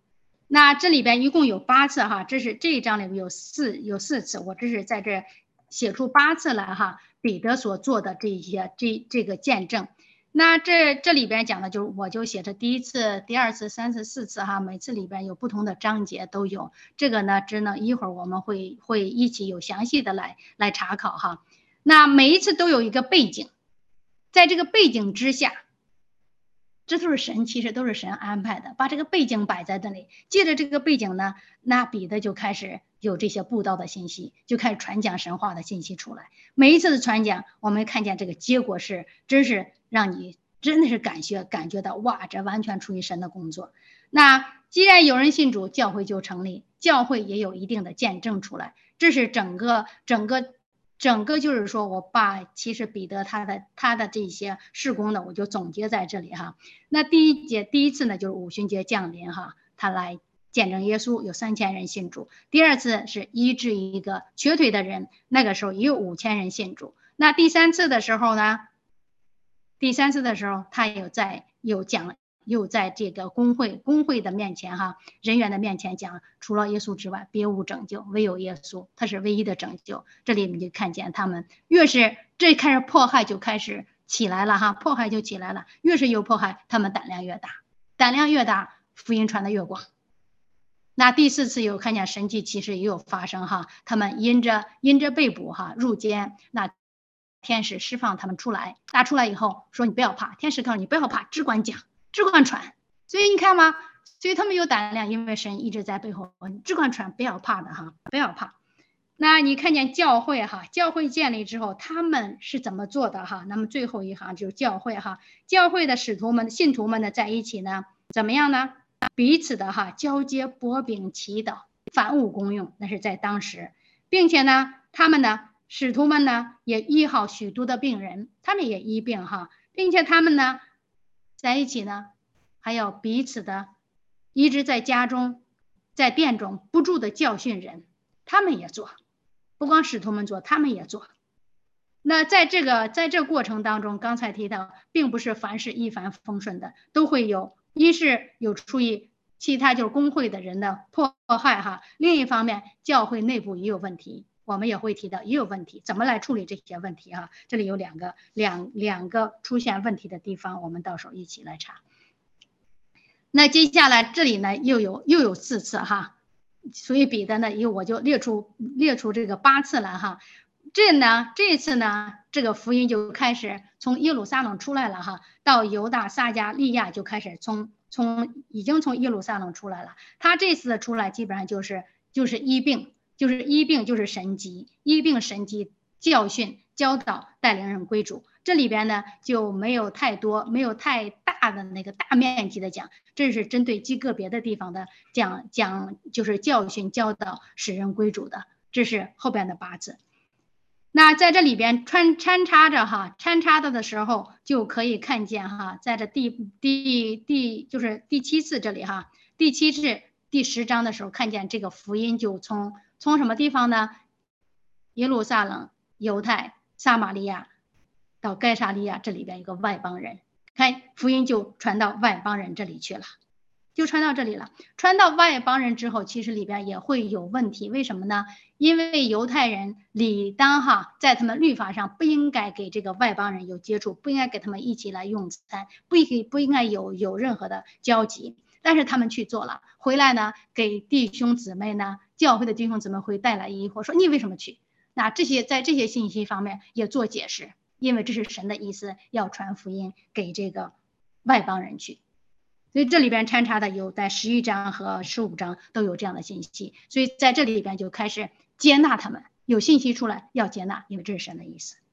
那这里边一共有八次哈，这是这一章里面有四有四次，我这是在这写出八次来哈，彼得所做的这些这这个见证。那这这里边讲的就是，我就写着第一次、第二次、三次、四次哈，每次里边有不同的章节都有。这个呢，只能一会儿我们会会一起有详细的来来查考哈。那每一次都有一个背景，在这个背景之下，这都是神，其实都是神安排的，把这个背景摆在那里。借着这个背景呢，那彼得就开始有这些布道的信息，就开始传讲神话的信息出来。每一次的传讲，我们看见这个结果是，真是让你真的是感觉感觉到，哇，这完全出于神的工作。那既然有人信主，教会就成立，教会也有一定的见证出来。这是整个整个。整个就是说，我把其实彼得他的他的这些事工呢，我就总结在这里哈。那第一节第一次呢，就是五旬节降临哈，他来见证耶稣，有三千人信主。第二次是医治一个瘸腿的人，那个时候也有五千人信主。那第三次的时候呢，第三次的时候他有在有讲。又在这个公会公会的面前哈，人员的面前讲，除了耶稣之外，别无拯救，唯有耶稣，他是唯一的拯救。这里你就看见他们越是这开始迫害就开始起来了哈，迫害就起来了，越是有迫害，他们胆量越大，胆量越大，福音传得越广。那第四次有看见神迹奇事也有发生哈，他们因着因着被捕哈入监，那天使释放他们出来，打出来以后说你不要怕，天使告诉你不要怕，只管讲。只管传，所以你看嘛，所以他们有胆量，因为神一直在背后，你只管传，不要怕的哈，不要怕。那你看见教会哈，教会建立之后，他们是怎么做的哈？那么最后一行就是教会哈，教会的使徒们、信徒们呢在一起呢，怎么样呢？彼此的哈交接、擘饼、祈祷，凡物公用，那是在当时，并且呢，他们呢，使徒们呢也医好许多的病人，他们也医病哈，并且他们呢。在一起呢，还有彼此的一直在家中在殿中不住的教训人，他们也做，不光使徒们做，他们也做。那在这个在这过程当中，刚才提到并不是凡事一帆风顺的，都会有一是有出于其他就是公会的人的迫害哈，另一方面教会内部也有问题，我们也会提到也有问题，怎么来处理这些问题哈？这里有两个两两个出现问题的地方，我们到时候一起来查。那接下来这里呢又有又有四次哈，所以彼得呢又我就列出列出这个八次了哈。这呢这次呢这个福音就开始从耶路撒冷出来了哈，到犹大撒加利亚就开始从从已经从耶路撒冷出来了。他这次的出来基本上就是就是医病。就是医病就是神迹，医病神迹教训教导带领人归主，这里边呢就没有太多没有太大的那个大面积的讲，这是针对极个别的地方的讲讲，就是教训教导使人归主的，这是后边的八字。那在这里边穿穿插着哈，穿插着的时候就可以看见哈，在这第第第就是第七次这里哈，第七次第十章的时候看见这个福音就从从什么地方呢？耶路撒冷、犹太、撒玛利亚到该撒利亚，这里边有个外邦人，看福音就传到外邦人这里去了，就传到这里了。传到外邦人之后，其实里边也会有问题，为什么呢？因为犹太人理当哈，在他们律法上不应该给这个外邦人有接触，不应该给他们一起来用餐，不应不应该有有任何的交集。但是他们去做了，回来呢，给弟兄姊妹呢，教会的弟兄姊妹会带来疑惑，说你为什么去？那这些在这些信息方面也做解释，因为这是神的意思，要传福音给这个外邦人去。所以这里边掺插的有在十一章和十五章都有这样的信息，所以在这里边就开始接纳他们，有信息出来要接纳，因为这是神的意思。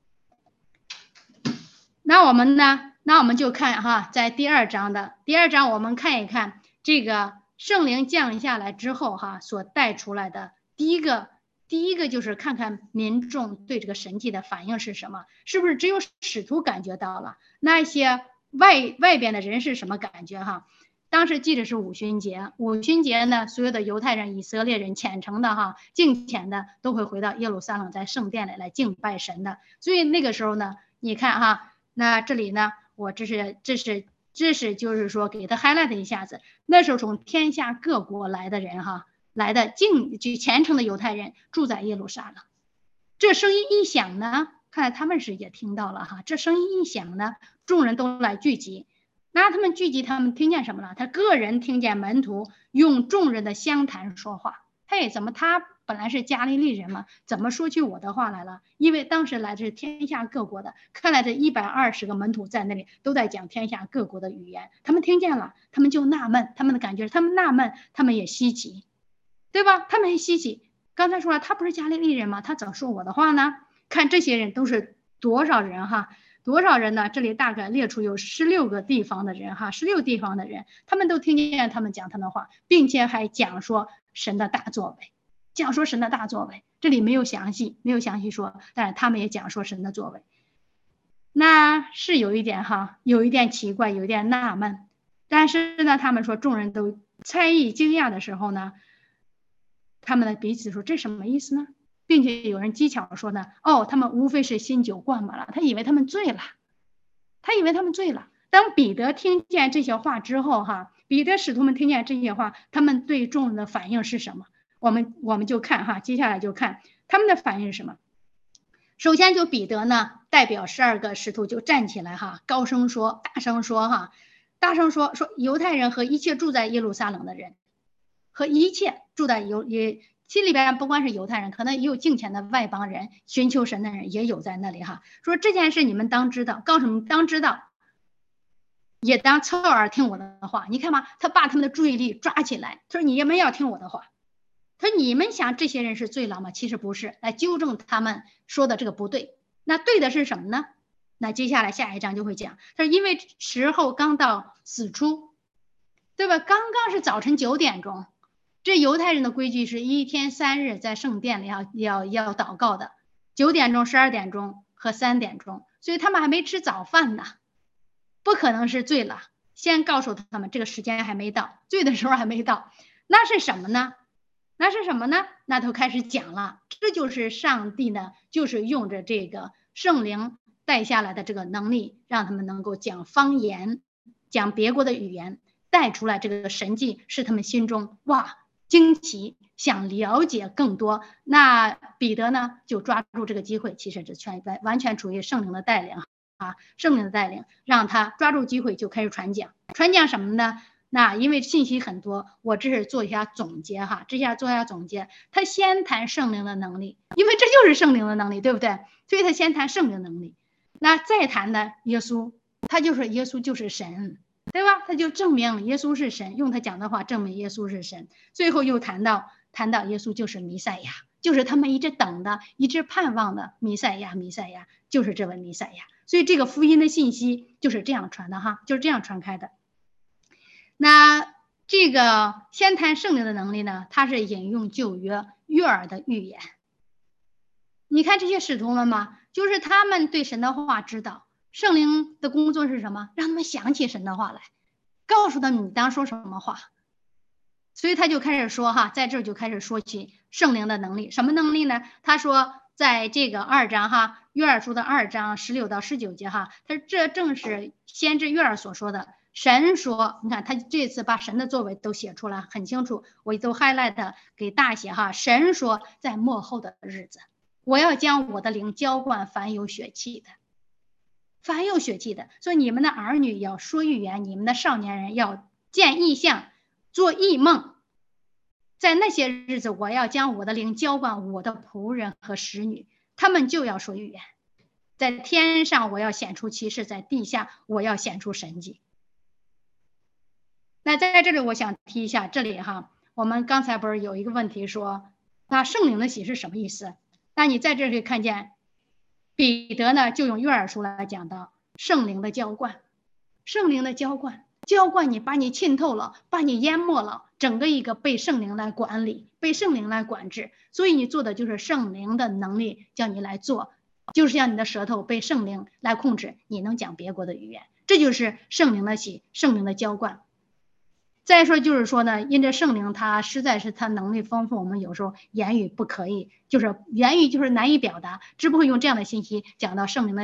那我们呢？那我们就看哈，在第二章的第二章，我们看一看这个圣灵降下来之后哈，所带出来的第一个，第一个就是看看民众对这个神迹的反应是什么，是不是只有使徒感觉到了？那一些外外边的人是什么感觉哈？当时记得是五旬节，五旬节呢，所有的犹太人、以色列人虔诚的哈，敬虔的都会回到耶路撒冷，在圣殿里来敬拜神的。所以那个时候呢，你看哈，那这里呢，我这是这是这是就是说给他 highlight 一下子，那时候从天下各国来的人哈，来的敬就虔诚的犹太人住在耶路撒冷。这声音一响呢，看来他们是也听到了哈，这声音一响呢，众人都来聚集。那他们聚集，他们听见什么了？他个人听见门徒用众人的相谈说话。嘿，怎么他本来是加利利人嘛，怎么说起我的话来了？因为当时来自天下各国的，看来这一百二十个门徒在那里都在讲天下各国的语言，他们听见了，他们就纳闷，他们的感觉是他们纳闷，他们也稀奇，对吧？他们也稀奇。刚才说了，他不是加利利人吗？他怎么说我的话呢？看这些人都是多少人哈？多少人呢？这里大概列出有十六个地方的人哈，十六地方的人，他们都听见他们讲他们的话，并且还讲说神的大作为，讲说神的大作为。这里没有详细，没有详细说，但是他们也讲说神的作为。那是有一点哈，有一点奇怪，有一点纳闷。但是呢，他们说众人都猜疑惊讶的时候呢，他们的彼此说这什么意思呢？并且有人技巧说呢，哦，他们无非是新酒灌满了，他以为他们醉了，他以为他们醉了。当彼得听见这些话之后，哈，彼得使徒们听见这些话，他们对众人的反应是什么？我们我们就看哈，接下来就看他们的反应是什么。首先就彼得呢，代表十二个使徒就站起来哈，高声说，大声说哈，大声说说犹太人和一切住在耶路撒冷的人，和一切住在犹也。心里边不光是犹太人，可能也有敬虔的外邦人，寻求神的人也有在那里哈。说这件事你们当知道，告诉你们当知道，也当侧耳听我的话。你看嘛，他把他们的注意力抓起来，他说你们要听我的话。他说你们想这些人是罪了吗？其实不是，来纠正他们说的这个不对。那对的是什么呢？那接下来下一章就会讲，他说因为时候刚到死出，对吧？刚刚是早晨九点钟。这犹太人的规矩是一天三日在圣殿里要要要祷告的，九点钟、十二点钟和三点钟，所以他们还没吃早饭呢，不可能是醉了。先告诉他们这个时间还没到，醉的时候还没到，那是什么呢？那是什么呢？那都开始讲了，这就是上帝呢，就是用着这个圣灵带下来的这个能力，让他们能够讲方言，讲别国的语言，带出来这个神迹，是他们心中哇。惊奇，想了解更多。那彼得呢，就抓住这个机会，其实这全完全处于圣灵的带领啊，圣灵的带领，让他抓住机会就开始传讲。传讲什么呢？那因为信息很多，我这是做一下总结哈，这下做一下总结。他先谈圣灵的能力，因为这就是圣灵的能力，对不对？所以他先谈圣灵能力，那再谈呢耶稣，他就是耶稣就是神。对吧？他就证明耶稣是神，用他讲的话证明耶稣是神。最后又谈到谈到耶稣就是弥赛亚，就是他们一直等的、一直盼望的弥赛亚，弥赛亚就是这位弥赛亚。所以这个福音的信息就是这样传的哈，就是这样传开的。那这个先谈圣灵的能力呢，它是引用旧约约珥的预言。你看这些使徒们嘛，就是他们对神的话知道。圣灵的工作是什么？让他们想起神的话来，告诉他们你当说什么话。所以他就开始说哈，在这就开始说起圣灵的能力。什么能力呢？他说在这个二章哈，约珥书的二章十六到十九节哈，他说这正是先知约珥所说的。神说，你看他这次把神的作为都写出来很清楚，我都 highlight 给大写哈。神说，在末后的日子，我要将我的灵浇灌凡有血气的。凡有血气的，所以你们的儿女要说预言，你们的少年人要见异象，做异梦。在那些日子，我要将我的灵浇灌我的仆人和使女，他们就要说预言。在天上我要显出奇事，在地下我要显出神迹。那在这里我想提一下，这里哈，我们刚才不是有一个问题说，那圣灵的喜是什么意思？那你在这里看见彼得呢，就用约珥书来讲到圣灵的浇灌，圣灵的浇灌，浇灌你，把你浸透了，把你淹没了，整个一个被圣灵来管理，被圣灵来管制。所以你做的就是圣灵的能力，叫你来做，就是让你的舌头被圣灵来控制，你能讲别国的语言，这就是圣灵的喜，圣灵的浇灌。再说就是说呢，因着圣灵他实在是他能力丰富，我们有时候言语不可以，就是言语就是难以表达，只不过用这样的信息讲到圣灵的喜，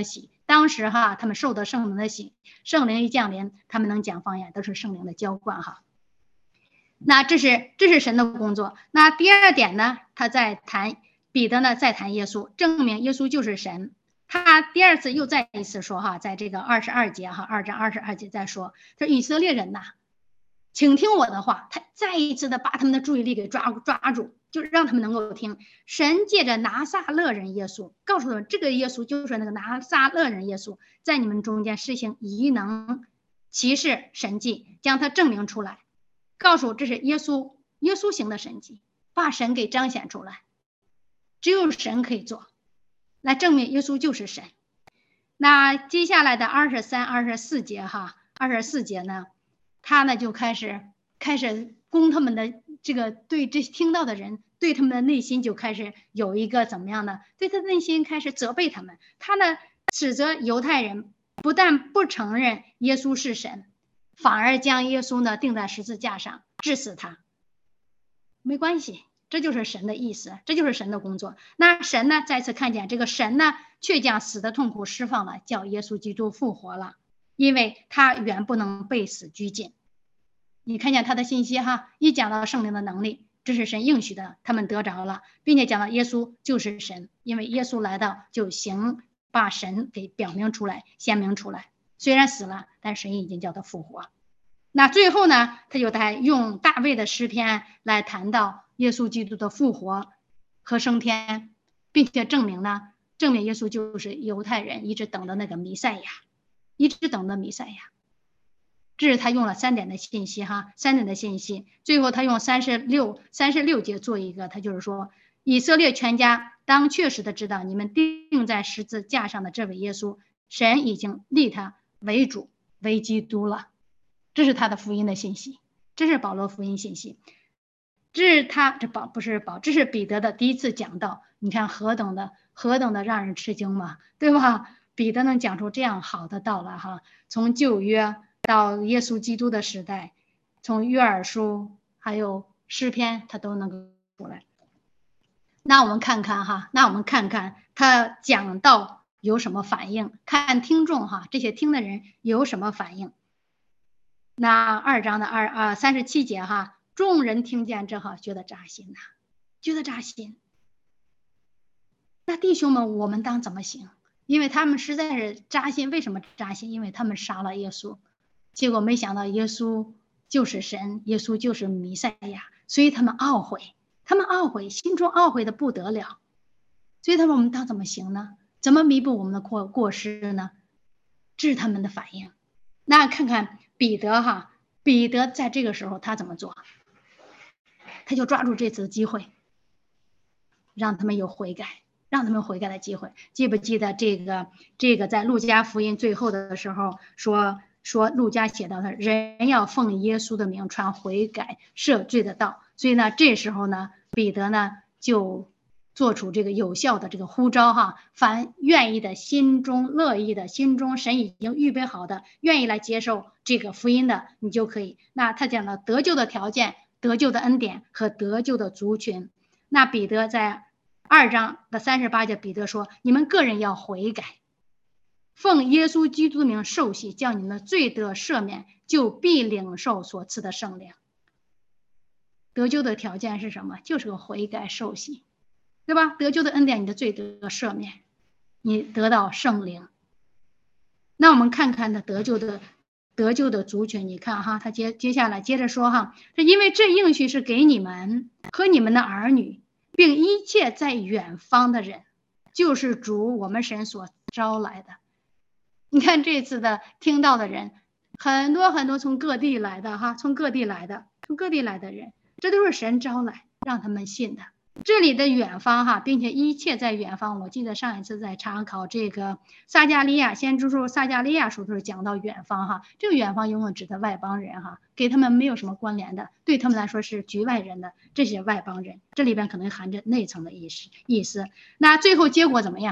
当时哈，他们受到圣灵的洗，圣灵一降临，他们能讲方言，都是圣灵的浇灌哈。那这是这是神的工作。那第二点呢，他在谈彼得呢，在谈耶稣，证明耶稣就是神。他第二次又再一次说哈，在这个二十二节哈，二章二十二节再说，说以色列人呐，请听我的话。他再一次的把他们的注意力给抓抓住，就让他们能够听。神借着拿撒勒人耶稣，告诉他们这个耶稣就是那个拿撒勒人耶稣，在你们中间施行异能、奇事、神迹，将他证明出来。告诉这是耶稣，耶稣行的神迹，把神给彰显出来，只有神可以做，来证明耶稣就是神。那接下来的二十三、二十四节哈，二十四节呢，他呢就开始开始攻他们的这个对这听到的人，对他们的内心就开始有一个怎么样呢？对他的内心开始责备他们，他呢指责犹太人不但不承认耶稣是神，反而将耶稣呢钉在十字架上治死他。没关系，这就是神的意思，这就是神的工作。那神呢再次看见这个神呢却将死的痛苦释放了，叫耶稣基督复活了，因为他原不能被死拘禁。你看见他的信息哈，一讲到圣灵的能力，这是神应许的，他们得着了，并且讲到耶稣就是神，因为耶稣来到就行，把神给表明出来，显明出来。虽然死了，但神已经叫他复活。那最后呢，他就在用大卫的诗篇来谈到耶稣基督的复活和升天，并且证明呢，证明耶稣就是犹太人一直等的那个弥赛亚，一直等的弥赛亚。这是他用了三点的信息哈，三点的信息。最后他用三十六三十六节做一个，他就是说，以色列全家当确实的知道，你们钉在十字架上的这位耶稣，神已经立他为主为基督了。这是他的福音的信息，这是保罗福音信息，这是他这保不是保，这是彼得的第一次讲道。你看何等的何等的让人吃惊嘛，对吧？彼得能讲出这样好的道来哈，从旧约到耶稣基督的时代，从约珥书还有诗篇，他都能够出来。那我们看看哈，那我们看看他讲道有什么反应，看听众哈，这些听的人有什么反应。那二章的二啊三十七节哈，众人听见这哈，觉得扎心呐、啊，觉得扎心。那弟兄们，我们当怎么行？因为他们实在是扎心。为什么扎心？因为他们杀了耶稣，结果没想到耶稣就是神，耶稣就是弥赛亚，所以他们懊悔，他们懊悔，心中懊悔的不得了。所以他们我们当怎么行呢？怎么弥补我们的过过失呢？这是他们的反应。那看看彼得哈，彼得在这个时候他怎么做？他就抓住这次的机会，让他们有悔改，让他们悔改的机会。记不记得这个这个在路加福音最后的时候说说路加写到他人要奉耶稣的名传悔改赦罪的道。所以呢，这时候呢，彼得呢就做出这个有效的这个呼召哈，凡愿意的，心中乐意的，心中神已经预备好的，愿意来接受这个福音的，你就可以。那他讲了得救的条件、得救的恩典和得救的族群。那彼得在二章的三十八节，彼得说：“你们个人要悔改，奉耶稣基督的名受洗，叫你们的罪得赦免，就必领受所赐的圣灵。”得救的条件是什么？就是个悔改受洗。对吧？得救的恩典，你的罪得赦免，你得到圣灵。那我们看看他得救的得救的族群，你看哈，他接接下来接着说哈，是因为这应许是给你们和你们的儿女，并一切在远方的人，就是主我们神所招来的。你看这次的听到的人，很多很多从各地来的哈，从各地来的，从各地来的人，这都是神招来让他们信的。这里的远方哈，并且一切在远方。我记得上一次在查考这个撒迦利亚先知书撒迦利亚书的时候讲到远方哈，这个远方永远指的外邦人哈，给他们没有什么关联的，对他们来说是局外人的这些外邦人，这里边可能含着内层的意思意思。那最后结果怎么样？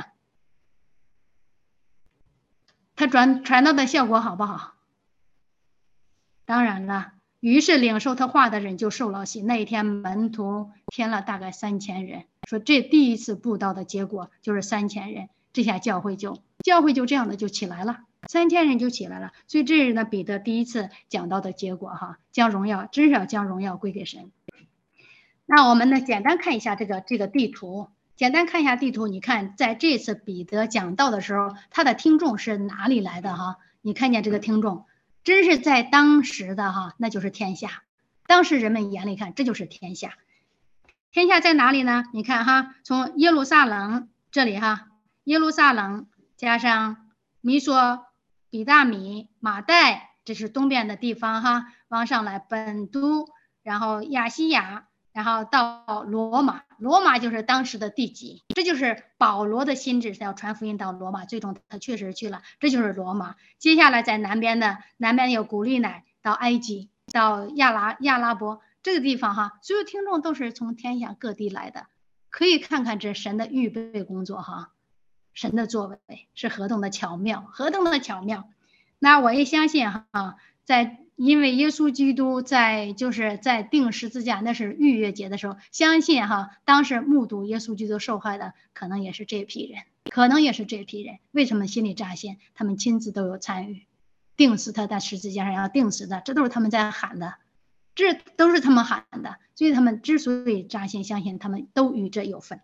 他传传道的效果好不好？当然了。于是领受他话的人就受了洗。那一天门徒添了大概三千人，说这第一次布道的结果就是三千人。 这下教会就教会就这样的就起来了，三千人就起来了。所以这是呢彼得第一次讲到的结果哈，将荣耀真是要将荣耀归给神。那我们呢简单看一下这个这个地图，简单看一下地图，你看在这次彼得讲道的时候，他的听众是哪里来的哈？你看见这个听众，真是在当时的哈，那就是天下。当时人们眼里看，这就是天下。天下在哪里呢？你看哈，从耶路撒冷这里哈，耶路撒冷加上米索、比大米、马代，这是东边的地方哈，往上来本都，然后亚细亚，然后到罗马，罗马就是当时的地级，这就是保罗的心智是要传福音到罗马，最终他确实去了，这就是罗马。接下来在南边的南边有古利乃到埃及，到亚拉亚拉伯这个地方哈，所有听众都是从天下各地来的，可以看看这神的预备工作哈，神的作为是何等的巧妙，何等的巧妙。那我也相信哈，在因为耶稣基督在就是在钉十字架，那是逾越节的时候，相信哈，当时目睹耶稣基督受害的可能也是这批人，可能也是这批人。为什么心里乍现？他们亲自都有参与，钉死他在十字架上要钉死的，这都是他们在喊的，这都是他们喊的，所以他们之所以乍现，相信他们都与这有份。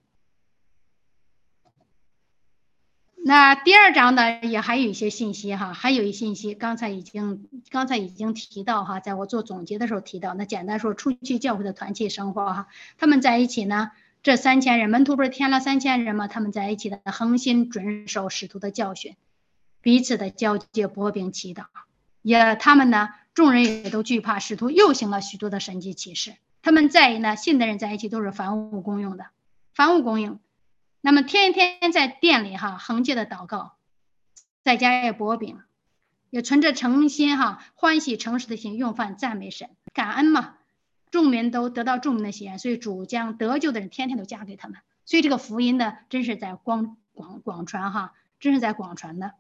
那第二章呢，也还有一些信息哈，还有一些信息，刚才已经刚才已经提到哈，在我做总结的时候提到，那简单说，出去教会的团契生活哈，他们在一起呢，这三千人，门徒不是添了三千人吗？他们在一起的恒心遵守使徒的教训，彼此的交接薄饼祈祷，也他们呢，众人也都惧怕，使徒又行了许多的神迹奇事。他们在呢，信的人在一起都是凡物公用的，凡物公用。那么天天在店里哈恒切的祷告，在家也薄饼，也存着诚心哈欢喜诚实的心用饭赞美神，感恩嘛，众民都得到众民的喜爱，所以主将得救的人天天都加给他们，所以这个福音呢真是在广广广传哈，真是在广传的。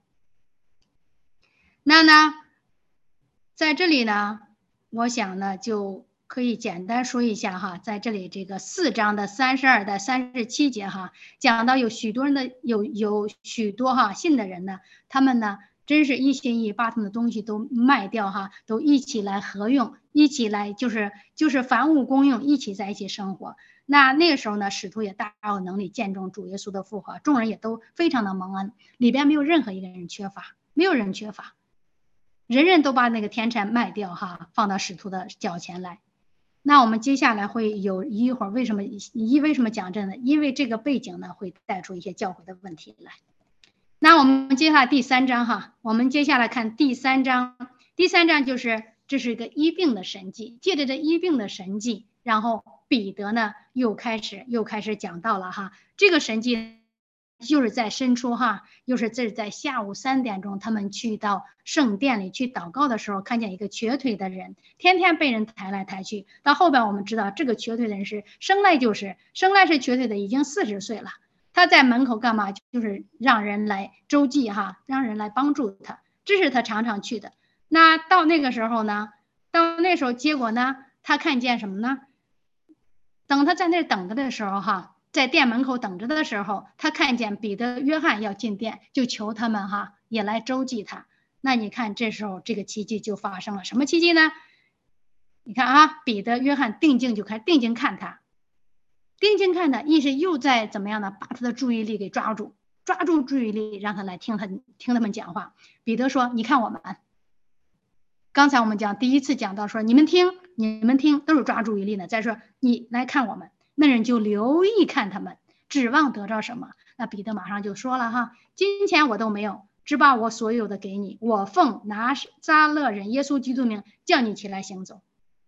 那呢在这里呢，我想呢就可以简单说一下哈，在这里这个四章的三十二到三十七节哈，讲到有许多人的有有许多哈信的人呢，他们呢真是一心一意把他们的东西都卖掉哈，都一起来合用，一起来就是就是凡物公用，一起在一起生活。那那个时候呢，使徒也大有能力见证主耶稣的复活，众人也都非常的蒙恩，里边没有任何一个人缺乏，没有人缺乏，人人都把那个田产卖掉哈，放到使徒的脚前来。那我们接下来会有一会儿为什么一为什么讲这呢？因为这个背景呢会带出一些教会的问题来。那我们接下来第三章哈，我们接下来看第三章，第三章就是这是一个医病的神迹，借着这医病的神迹，然后彼得呢又开始又开始讲到了哈，这个神迹就是在深处哈，又是这在下午三点钟，他们去到圣殿里去祷告的时候，看见一个瘸腿的人，天天被人抬来抬去。到后边我们知道，这个瘸腿的人是生来就是生来是瘸腿的，已经四十岁了。他在门口干嘛？就是让人来周济哈，让人来帮助他，这是他常常去的。那到那个时候呢，到那时候结果呢，他看见什么呢？等他在那等着的时候哈。在店门口等着的时候，他看见彼得、约翰要进店，就求他们哈也来周济他。那你看这时候这个奇迹就发生了，什么奇迹呢？你看啊，彼得、约翰定睛就开定睛看他，定睛看他，意思又在怎么样呢？把他的注意力给抓住，抓住注意力，让他来听他听他们讲话。彼得说：“你看我们，刚才我们讲第一次讲到说，你们听，你们听，都是抓注意力呢。再说你来看我们。”那人就留意看他们，指望得着什么？那彼得马上就说了哈，金钱我都没有，只把我所有的给你，我奉拿撒勒人耶稣基督名叫你起来行走。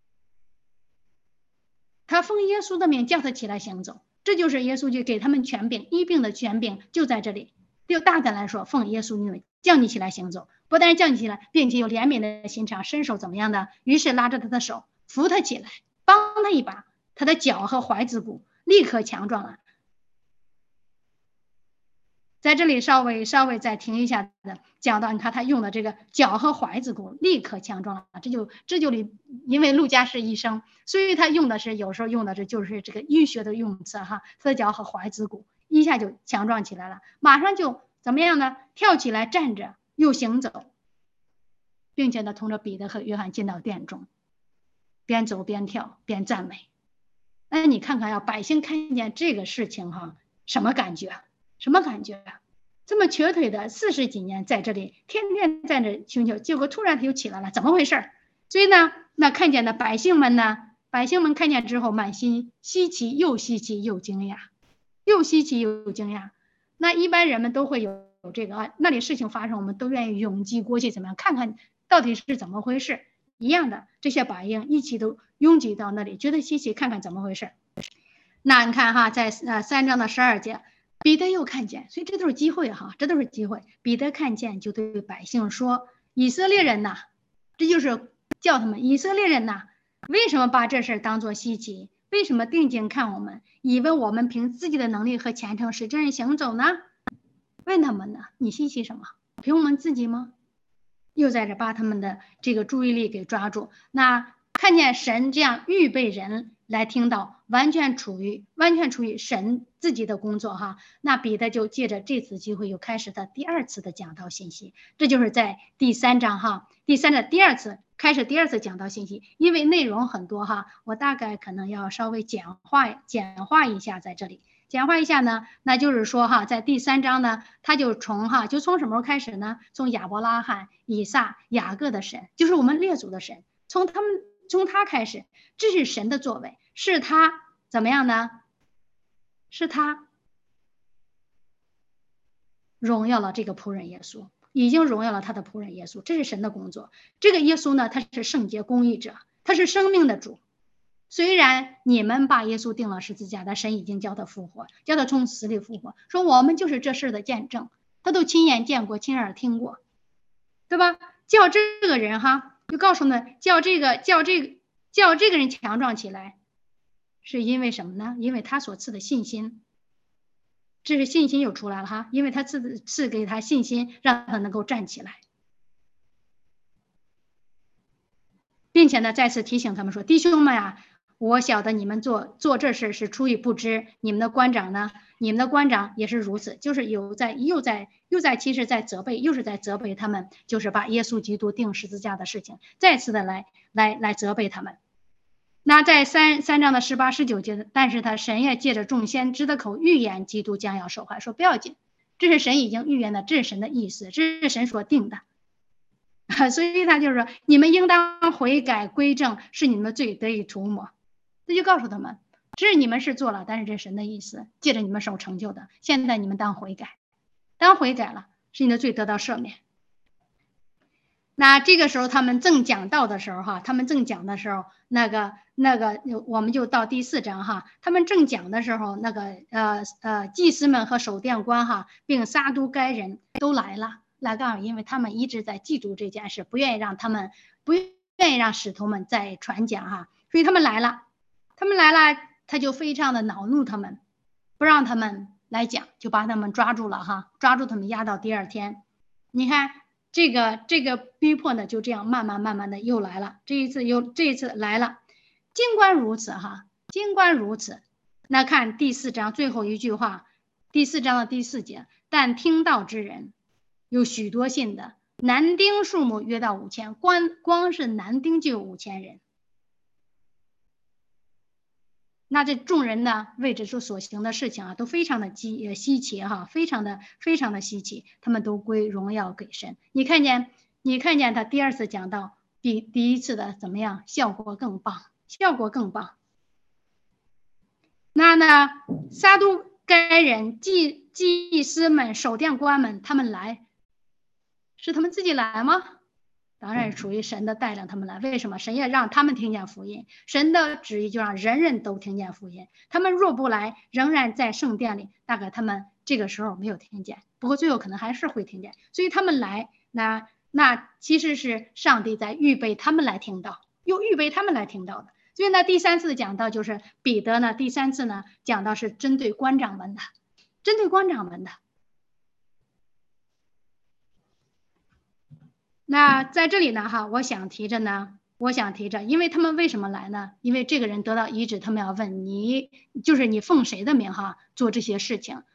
他奉耶稣的名叫他起来行走，这就是耶稣就给他们权柄，医病的权柄就在这里。就大胆来说，奉耶稣名叫你起来行走，不但是叫你起来，并且有怜悯的心肠，伸手怎么样的？于是拉着他的手，扶他起来，帮他一把。他的脚和踝子骨立刻强壮了。在这里稍微稍微再停一下的讲到，你看他用的这个脚和踝子骨立刻强壮了，这就这就里因为路加是医生，所以他用的是有时候用的这就是这个医学的用词哈，他的脚和踝子骨一下就强壮起来了，马上就怎么样呢？跳起来站着又行走，并且呢，同着彼得和约翰进到殿中，边走边跳边赞美。那你看看呀，百姓看见这个事情哈，什么感觉？什么感觉？这么瘸腿的四十几年在这里，天天在这寻求，结果突然他又起来了，怎么回事？所以呢，那看见的百姓们呢，百姓们看见之后满心稀奇，又稀奇又惊讶，又稀奇又惊讶。那一般人们都会有这个啊，那里事情发生，我们都愿意涌击过去，怎么样？看看到底是怎么回事。一样的，这些百姓一起都拥挤到那里，觉得稀奇，看看怎么回事。那你看哈，在呃三章的十二节，彼得又看见，所以这都是机会哈，这都是机会。彼得看见就对百姓说：“以色列人呐，这就是叫他们以色列人呐，为什么把这事当作稀奇？为什么定睛看我们，以为我们凭自己的能力和虔诚使这人行走呢？问他们呢，你稀奇什么？凭我们自己吗？”又在这把他们的这个注意力给抓住。那看见神这样预备人来听到，完全处于完全处于神自己的工作哈。那彼得就借着这次机会又开始他第二次的讲道信息，这就是在第三章哈，第三章第二次开始第二次讲道信息，因为内容很多哈，我大概可能要稍微简化简化一下在这里。简化一下呢，那就是说哈，在第三章呢，他就从哈就从什么时候开始呢？从亚伯拉罕、以撒、雅各的神，就是我们列祖的神，从他们从他开始，这是神的作为，是他怎么样呢？是他荣耀了这个仆人耶稣，已经荣耀了他的仆人耶稣，这是神的工作。这个耶稣呢，他是圣洁公义者，他是生命的主。虽然你们把耶稣钉了十字架，但神已经叫他复活，叫他从死里复活。说我们就是这事的见证，他都亲眼见过，亲耳听过，对吧？叫这个人哈，就告诉他，叫这个叫这个叫这个人强壮起来，是因为什么呢？因为他所赐的信心，这是信心又出来了哈，因为他赐赐给他信心，让他能够站起来。并且呢，再次提醒他们说，弟兄们啊，我晓得你们做做这事是出于不知，你们的官长呢，你们的官长也是如此，就是有在又在又在其实在责备，又是在责备他们，就是把耶稣基督钉十字架的事情，再次的来来来责备他们。那在三三章的十八十九节，但是他神也借着众先知的口预言基督将要受害，说不要紧，这是神已经预言的，这是神的意思，这是神所定的。所以他就是说，你们应当悔改归正，是你们罪得以涂抹。这就告诉他们，这是你们是做了，但是这是神的意思，借着你们手成就的。现在你们当悔改，当悔改了，是你的罪得到赦免。那这个时候他们正讲道的时候哈，他们正讲的时候，那个那个我们就到第四章哈，他们正讲的时候，那个呃呃祭司们和守殿官哈，并撒都该人都来了。来干，因为他们一直在记住这件事，不愿意让他们不愿意让使徒们再传讲哈，所以他们来了，他们来了，他就非常的恼怒他们，不让他们来讲，就把他们抓住了哈，抓住他们押到第二天。你看这个这个逼迫呢，就这样慢慢慢慢的又来了，这一次又这一次来了。尽管如此哈，尽管如此，那看第四章最后一句话，第四章的第四节，但听道之人有许多信的，男丁数目约到五千，光光是男丁就有五千人。那这众人呢，为这所行的事情啊，都非常的稀稀奇哈，非常的非常的稀奇，他们都归荣耀给神。你看见你看见他第二次讲到比第一次的怎么样？效果更棒，效果更棒。那呢，撒都该人祭祭司们、守殿官们，他们来。是他们自己来吗？当然是属于神的带领他们来。为什么？神也让他们听见福音，神的旨意就让人人都听见福音。他们若不来，仍然在圣殿里，大概他们这个时候没有听见，不过最后可能还是会听见。所以他们来，那那其实是上帝在预备他们来听到，又预备他们来听到的。所以呢，第三次讲到就是彼得呢，第三次呢讲到是针对官长们的，针对官长们的。那在这里呢哈，我想提着呢，我想提着，因为他们为什么来呢？因为这个人得到医治，他们要问你，就是你奉谁的名哈做这些事情？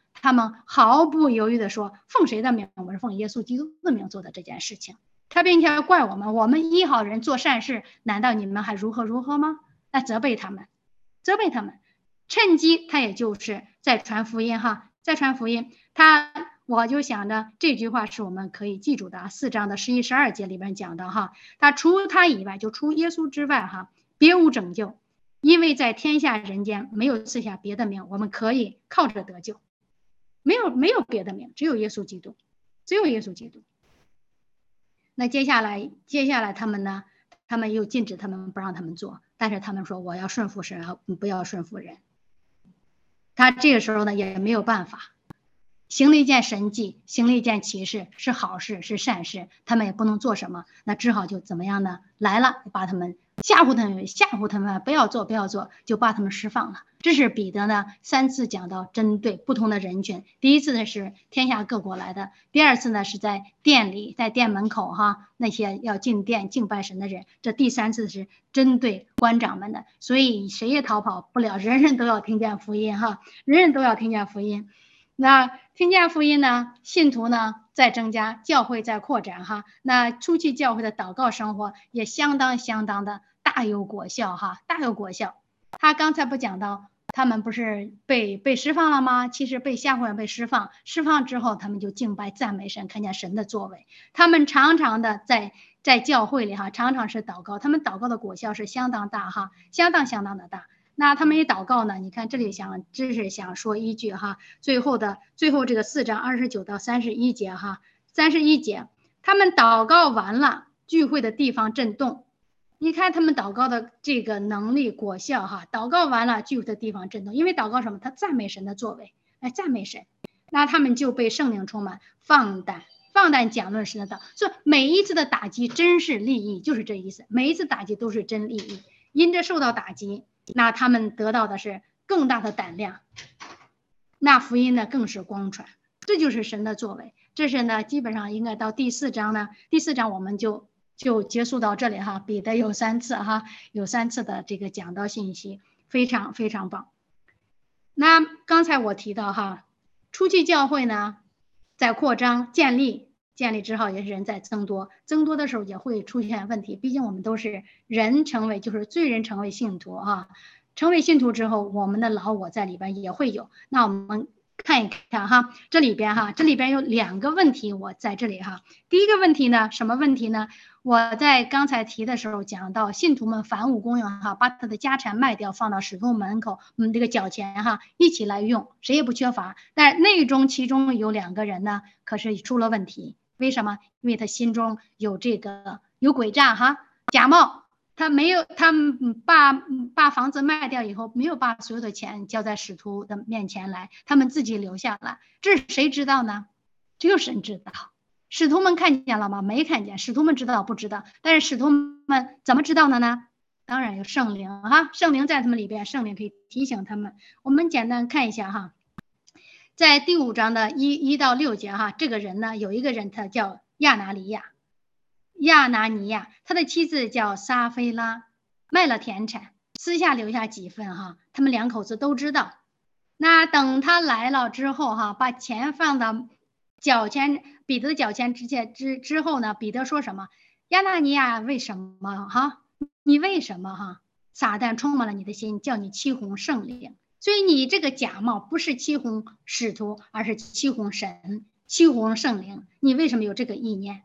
他们毫不犹豫地说，奉谁的名？我是奉耶稣基督的名做的这件事情。他并且怪我们，我们医好人做善事，难道你们还如何如何吗？那责备他们，责备他们，趁机他也就是在传福音哈，在传福音。他我就想着这句话是我们可以记住的，四章的十一、十二节里边讲的哈，他除他以外，就除耶稣之外哈，别无拯救，因为在天下人间没有赐下别的名，我们可以靠着得救。没有没有别的名，只有耶稣基督，只有耶稣基督。那接下来接下来他们呢，他们又禁止他们，不让他们做，但是他们说我要顺服神，不要顺服人。他这个时候呢也没有办法，行了一件神迹，行了一件奇事，是好事，是善事，他们也不能做什么，那只好就怎么样呢？来了，把他们吓唬他们，吓唬他们，不要做，不要做，就把他们释放了。这是彼得呢三次讲到针对不同的人群。第一次呢是天下各国来的，第二次呢是在店里，在店门口哈，那些要进店敬拜神的人，这第三次是针对官长们的。所以谁也逃跑不了，人人都要听见福音哈，人人都要听见福音。那听见福音呢，信徒呢在增加，教会在扩展哈。那初期教会的祷告生活也相当相当的大有果效哈，大有果效。他刚才不讲到他们不是被被释放了吗？其实被吓唬人被释放，释放之后他们就敬拜赞美神，看见神的作为。他们常常的在在教会里哈，常常是祷告，他们祷告的果效是相当大哈，相当相当的大。那他们一祷告呢，你看这里想这是想说一句哈，最后的最后这个四章二十九到三十一节哈，三十一节，他们祷告完了，聚会的地方震动。你看他们祷告的这个能力果效哈，祷告完了聚会的地方震动，因为祷告什么？他赞美神的作为，来赞美神，那他们就被圣灵充满，放胆放胆讲论神的道。所以每一次的打击真是利益，就是这意思，每一次打击都是真利益。因着受到打击，那他们得到的是更大的胆量，那福音呢更是光传，这就是神的作为。这是呢基本上应该到第四章呢，第四章我们就就结束到这里哈。彼得有三次哈，有三次的这个讲道信息，非常非常棒。那刚才我提到哈，初期教会呢在扩张建立，建立之后也是人在增多，增多的时候也会出现问题，毕竟我们都是人成为就是罪人成为信徒哈，成为信徒之后，我们的老我在里边也会有。那我们看一看哈，这里边哈，这里边有两个问题，我在这里哈。第一个问题呢，什么问题呢？我在刚才提的时候讲到，信徒们凡物公用哈，把他的家产卖掉，放到使徒门口，嗯，这个缴钱哈，一起来用，谁也不缺乏。但内中其中有两个人呢，可是出了问题。为什么？因为他心中有这个有诡诈哈，假冒。他没有，他把把房子卖掉以后，没有把所有的钱交在使徒的面前来，他们自己留下了。这是谁知道呢？只有神知道。使徒们看见了吗？没看见。使徒们知道不知道？但是使徒们怎么知道的呢？当然有圣灵哈，圣灵在他们里边，圣灵可以提醒他们。我们简单看一下哈，在第五章的一一到六节哈，这个人呢，有一个人他叫亚拿尼亚。亚拿尼亚，他的妻子叫撒菲拉，卖了田产，私下留下几份哈，他们两口子都知道。那等他来了之后哈，把钱放到脚前，彼得脚前之前之之后呢，彼得说什么？亚拿尼亚，为什么哈？你为什么哈？撒旦充满了你的心，叫你欺哄圣灵。所以你这个假冒不是欺哄使徒，而是欺哄神，欺哄圣灵。你为什么有这个意念？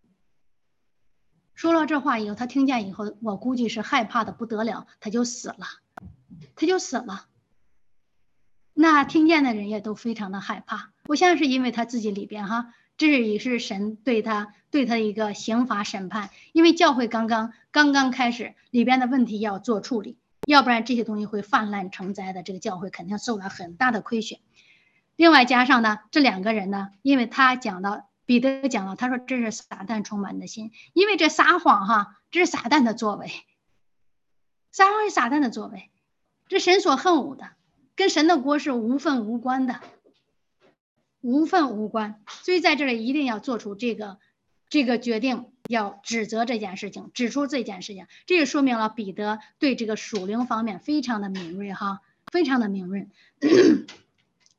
说了这话以后，他听见以后，我估计是害怕的不得了，他就死了，他就死了。那听见的人也都非常的害怕，我相信是因为他自己里边哈，这也是神对他对他一个刑罚审判，因为教会刚刚刚刚开始，里边的问题要做处理，要不然这些东西会泛滥成灾的，这个教会肯定受了很大的亏损。另外加上呢，这两个人呢，因为他讲到。彼得讲了，他说这是撒旦充满的心，因为这撒谎哈，这是撒旦的作为，撒谎是撒旦的作为，这神所恨恶的，跟神的国是无分无关的，无分无关。所以在这里一定要做出这个这个决定，要指责这件事情，指出这件事情，这也说明了彼得对这个属灵方面非常的敏锐哈，非常的敏锐。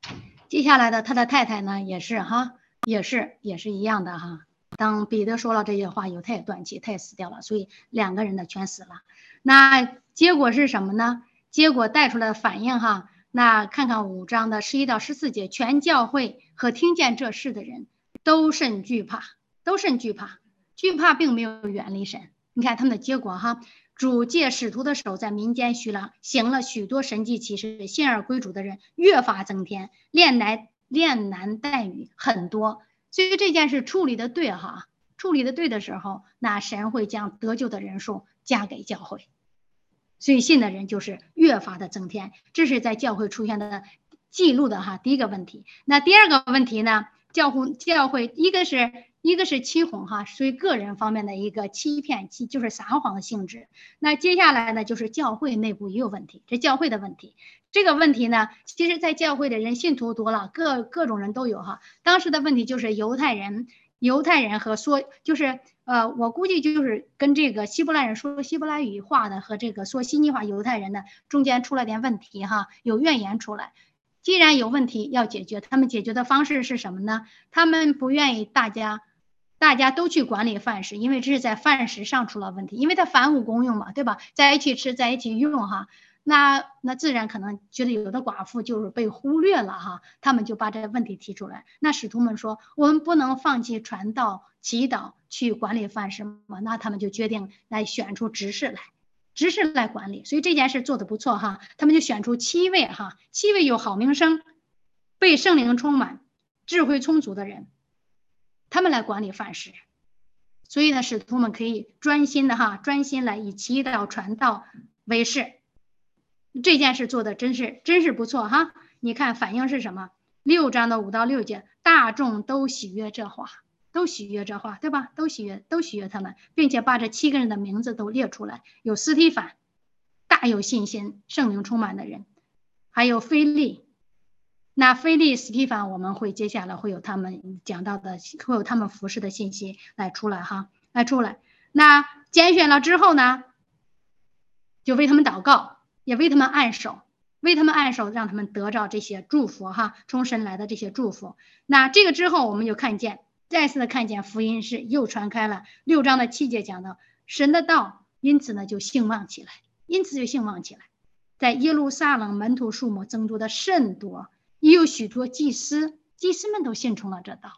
接下来的他的太太呢，也是哈，也是也是一样的哈。当彼得说了这些话以后，他也断气，他也死掉了，所以两个人呢全死了。那结果是什么呢？结果带出来的反应哈，那看看五章的十一到十四节，全教会和听见这事的人都甚惧怕，都甚惧怕，惧怕并没有远离神。你看他们的结果哈。主借使徒的手在民间许了行了许多神迹奇事，信而归主的人越发增添，恋男恋男带女很多。所以这件事处理的对哈，处理的对的时候，那神会将得救的人数加给教会，所以信的人就是越发的增添。这是在教会出现的记录的哈第一个问题。那第二个问题呢？教会教会一个是一个是欺哄哈，属于个人方面的一个欺骗，就是撒谎的性质。那接下来呢，就是教会内部也有问题，这教会的问题。这个问题呢，其实在教会的人信徒多了，各各种人都有哈。当时的问题就是犹太人，犹太人和说就是呃，我估计就是跟这个希伯来人说希伯来语话的和这个说希尼话犹太人的中间出了点问题哈，有怨言出来。既然有问题要解决，他们解决的方式是什么呢？他们不愿意大家大家都去管理饭食，因为这是在饭食上出了问题，因为它凡物公用嘛，对吧？在一起吃，在一起用哈，那那自然可能觉得有的寡妇就是被忽略了哈，他们就把这个问题提出来。那使徒们说，我们不能放弃传道、祈祷去管理饭食嘛，那他们就决定来选出执事来。执事来管理，所以这件事做得不错哈。他们就选出七位哈，七位有好名声、被圣灵充满、智慧充足的人，他们来管理饭食。所以呢，使徒们可以专心的哈，专心来以祈祷传道为事。这件事做的真是真是不错哈。你看反应是什么？六章的五到六节，大众都喜悦这话。都喜悦这话，对吧？都喜悦，都喜悦他们，并且把这七个人的名字都列出来。有司提反，大有信心、圣灵充满的人，还有腓利。那腓利、司提反，我们会接下来会有他们讲到的，会有他们服侍的信息来出来哈，来出来。那拣选了之后呢，就为他们祷告，也为他们按手，为他们按手，让他们得着这些祝福哈，从神来的这些祝福。那这个之后，我们就看见。再次的看见福音是又传开了，六章的七节讲到神的道，因此呢就兴旺起来，因此就兴旺起来，在耶路撒冷门徒数目增多的甚多，也有许多祭司，祭司们都信从了这道。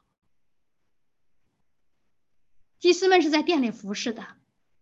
祭司们是在店里服侍的。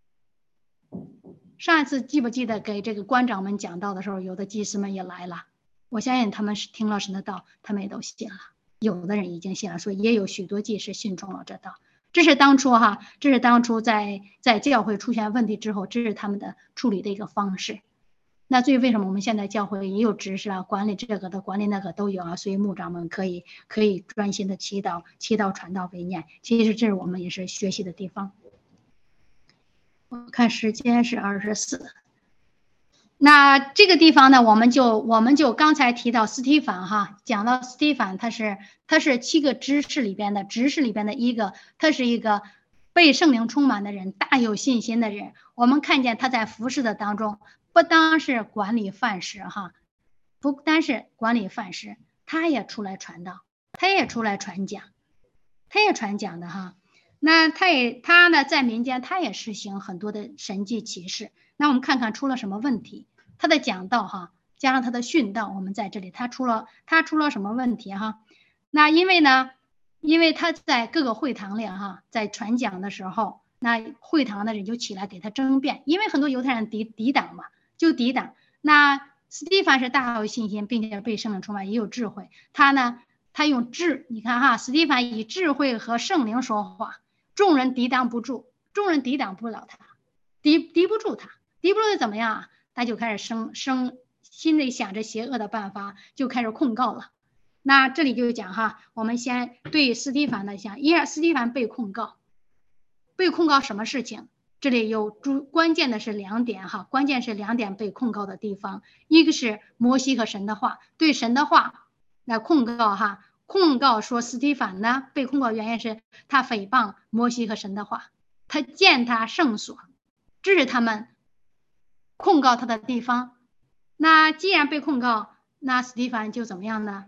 上一次记不记得给这个官长们讲道的时候，有的祭司们也来了，我相信他们是听了神的道，他们也都信了。有的人已经信了，所以也有许多祭司信从了这道。这是当初哈，这是当初在在教会出现问题之后，这是他们的处理的一个方式。那所以为什么我们现在教会也有执事啊，管理这个的，管理那个都有啊？所以牧长们可以可以专心的祈祷，祈祷传道为念。其实这是我们也是学习的地方。我看时间是二十四。那这个地方呢，我们就我们就刚才提到司提反哈，讲到司提反，他是他是七个执事里边的执事里边的一个，他是一个被圣灵充满的人，大有信心的人。我们看见他在服侍的当中，不单是管理饭食哈，不单是管理饭食，他也出来传道，他也出来传讲，他也传讲的哈。那他也他呢，在民间他也实行很多的神迹奇事。那我们看看出了什么问题？他的讲道哈，加上他的训道，我们在这里他出了他出了什么问题哈？那因为呢，因为他在各个会堂里哈，在传讲的时候，那会堂的人就起来给他争辩，因为很多犹太人抵抵挡嘛，就抵挡。那司提反是大有信心，并且被圣灵充满，也有智慧。他呢，他用智，你看哈，司提反以智慧和圣灵说话，众人抵挡不住，众人抵挡不了他，敌敌不住他，敌不住他怎么样啊？他就开始生生心里想着邪恶的办法，就开始控告了。那这里就讲哈，我们先对司提反的讲，一司提反被控告，被控告什么事情？这里有主关键的是两点哈，关键是两点被控告的地方，一个是摩西和神的话，对神的话来控告哈，控告说司提反呢被控告原因是他诽谤摩西和神的话，他践踏圣所，这是他们控告他的地方。那既然被控告，那司提反就怎么样呢？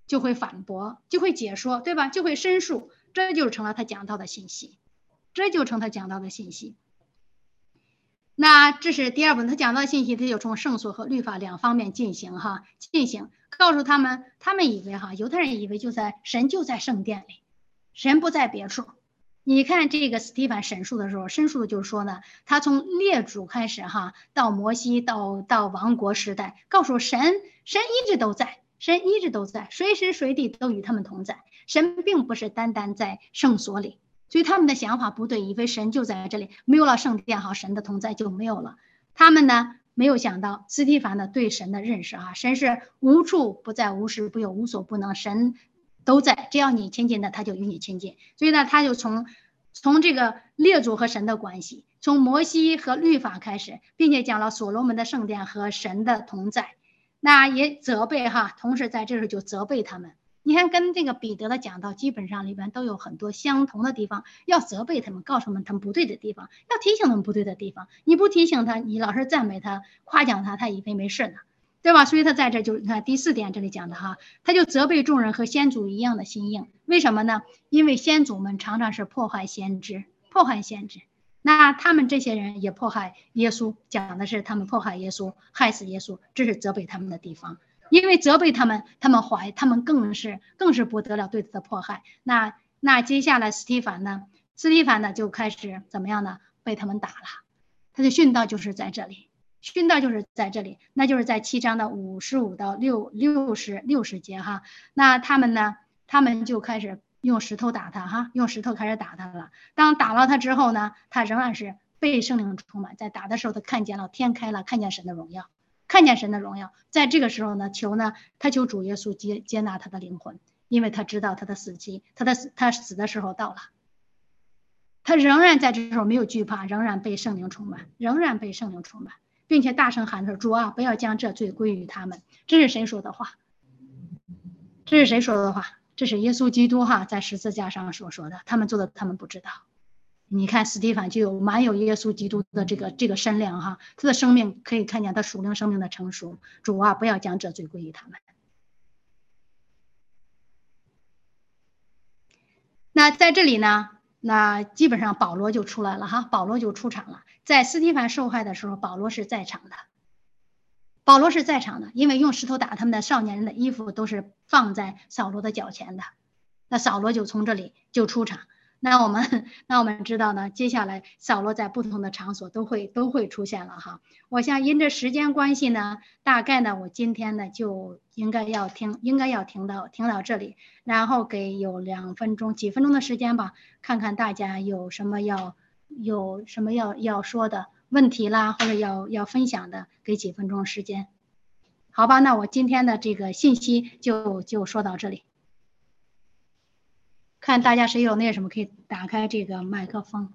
就会反驳，就会解说，对吧？就会申述，这就成了他讲到的信息，这就成他讲到的信息。那这是第二部分，他讲到信息，他就从圣所和律法两方面进行哈，进行告诉他们，他们以为哈，犹太人以为就在神就在圣殿里，神不在别处。你看这个斯蒂凡审述的时候，申述的就是说呢，他从列祖开始哈，到摩西，到到王国时代，告诉神，神一直都在，神一直都在，随时随地都与他们同在。神并不是单单在圣所里。所以他们的想法不对，以为神就在这里，没有了圣殿哈，神的同在就没有了。他们呢没有想到斯蒂凡的对神的认识啊，神是无处不在，无时不有，无所不能，神都在，只要你亲近的，他就与你亲近。所以呢，他就从从这个列祖和神的关系，从摩西和律法开始，并且讲了所罗门的圣殿和神的同在，那也责备哈，同时在这时候就责备他们。你看，跟这个彼得的讲道基本上里边都有很多相同的地方，要责备他们，告诉他们他们不对的地方，要提醒他们不对的地方。你不提醒他，你老是赞美他、夸奖他，他以为没事呢，对吧？所以他在这就你看第四点这里讲的哈，他就责备众人和先祖一样的心硬，为什么呢？因为先祖们常常是迫害先知，迫害先知。那他们这些人也迫害耶稣，讲的是他们迫害耶稣，害死耶稣，这是责备他们的地方。因为责备他们，他们怀，他们更是更是不得了对他的迫害。那那接下来斯蒂凡呢？斯蒂凡呢就开始怎么样呢？被他们打了。他的殉道就是在这里，殉道就是在这里，那就是在七章的五十五到六六十六十节哈。那他们呢？他们就开始用石头打他哈，用石头开始打他了。当打了他之后呢，他仍然是被圣灵充满，在打的时候，他看见了天开了，看见神的荣耀。看见神的荣耀，在这个时候呢，求呢，他求主耶稣接接纳他的灵魂，因为他知道他的死期，他的死他死的时候到了，他仍然在这时候没有惧怕，仍然被圣灵充满，仍然被圣灵充满，并且大声喊说：“主啊，不要将这罪归于他们。”这是谁说的话？这是谁说的话？这是耶稣基督哈在十字架上所说的，他们做的他们不知道。你看斯蒂凡就有满有耶稣基督的这个这个身量哈，他的生命可以看见他属灵生命的成熟。主啊，不要将这罪归于他们。那在这里呢，那基本上保罗就出来了哈，保罗就出场了。在斯蒂凡受害的时候，保罗是在场的。保罗是在场的，因为用石头打他们的少年人的衣服都是放在扫罗的脚前的。那扫罗就从这里就出场。那我们那我们知道呢，接下来扫罗在不同的场所都会都会出现了哈。我想因着时间关系呢，大概呢我今天呢就应该要停，应该要停到停到这里，然后给有两分钟几分钟的时间吧，看看大家有什么要有什么要要说的问题啦，或者要要分享的，给几分钟时间。好吧，那我今天的这个信息就就说到这里。看大家谁有那什么可以打开这个麦克风。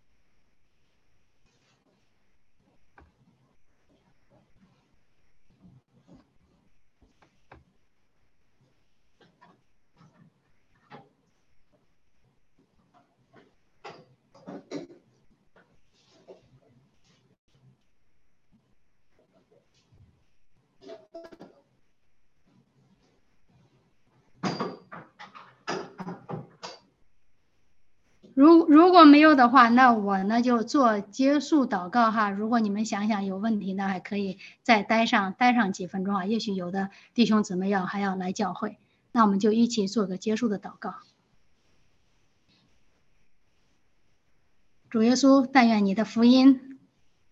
如如果没有的话，那我呢就做结束祷告哈。如果你们想想有问题呢，还可以再待上待上几分钟啊。也许有的弟兄姊妹要还要来教会，那我们就一起做个结束的祷告。主耶稣，但愿你的福音，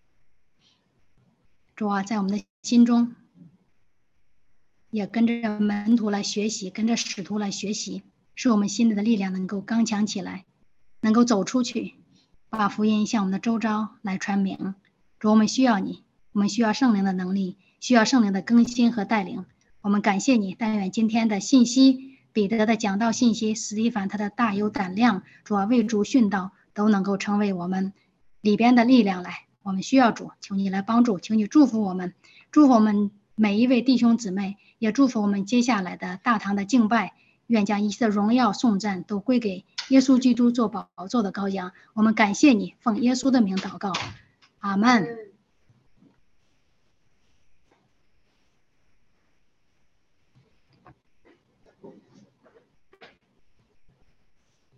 主啊，在我们的心中，也跟着门徒来学习，跟着使徒来学习，使我们心里的力量能够刚强起来。能够走出去，把福音向我们的周遭来传明。主，我们需要你，我们需要圣灵的能力，需要圣灵的更新和带领。我们感谢你，但愿今天的信息，彼得的讲道信息，史蒂凡他的大有胆量，主啊，为主殉道，都能够成为我们里边的力量来。我们需要主，求你来帮助，求你祝福我们，祝福我们每一位弟兄姊妹，也祝福我们接下来的大堂的敬拜。愿将一切的荣耀颂赞都归给耶稣基督做宝座的羔羊。我们感谢你，奉耶稣的名祷告，阿们。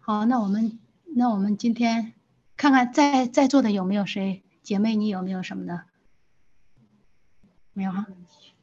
好，那我们那我们今天看看在在座的有没有谁姐妹，你有没有什么的？没有哈。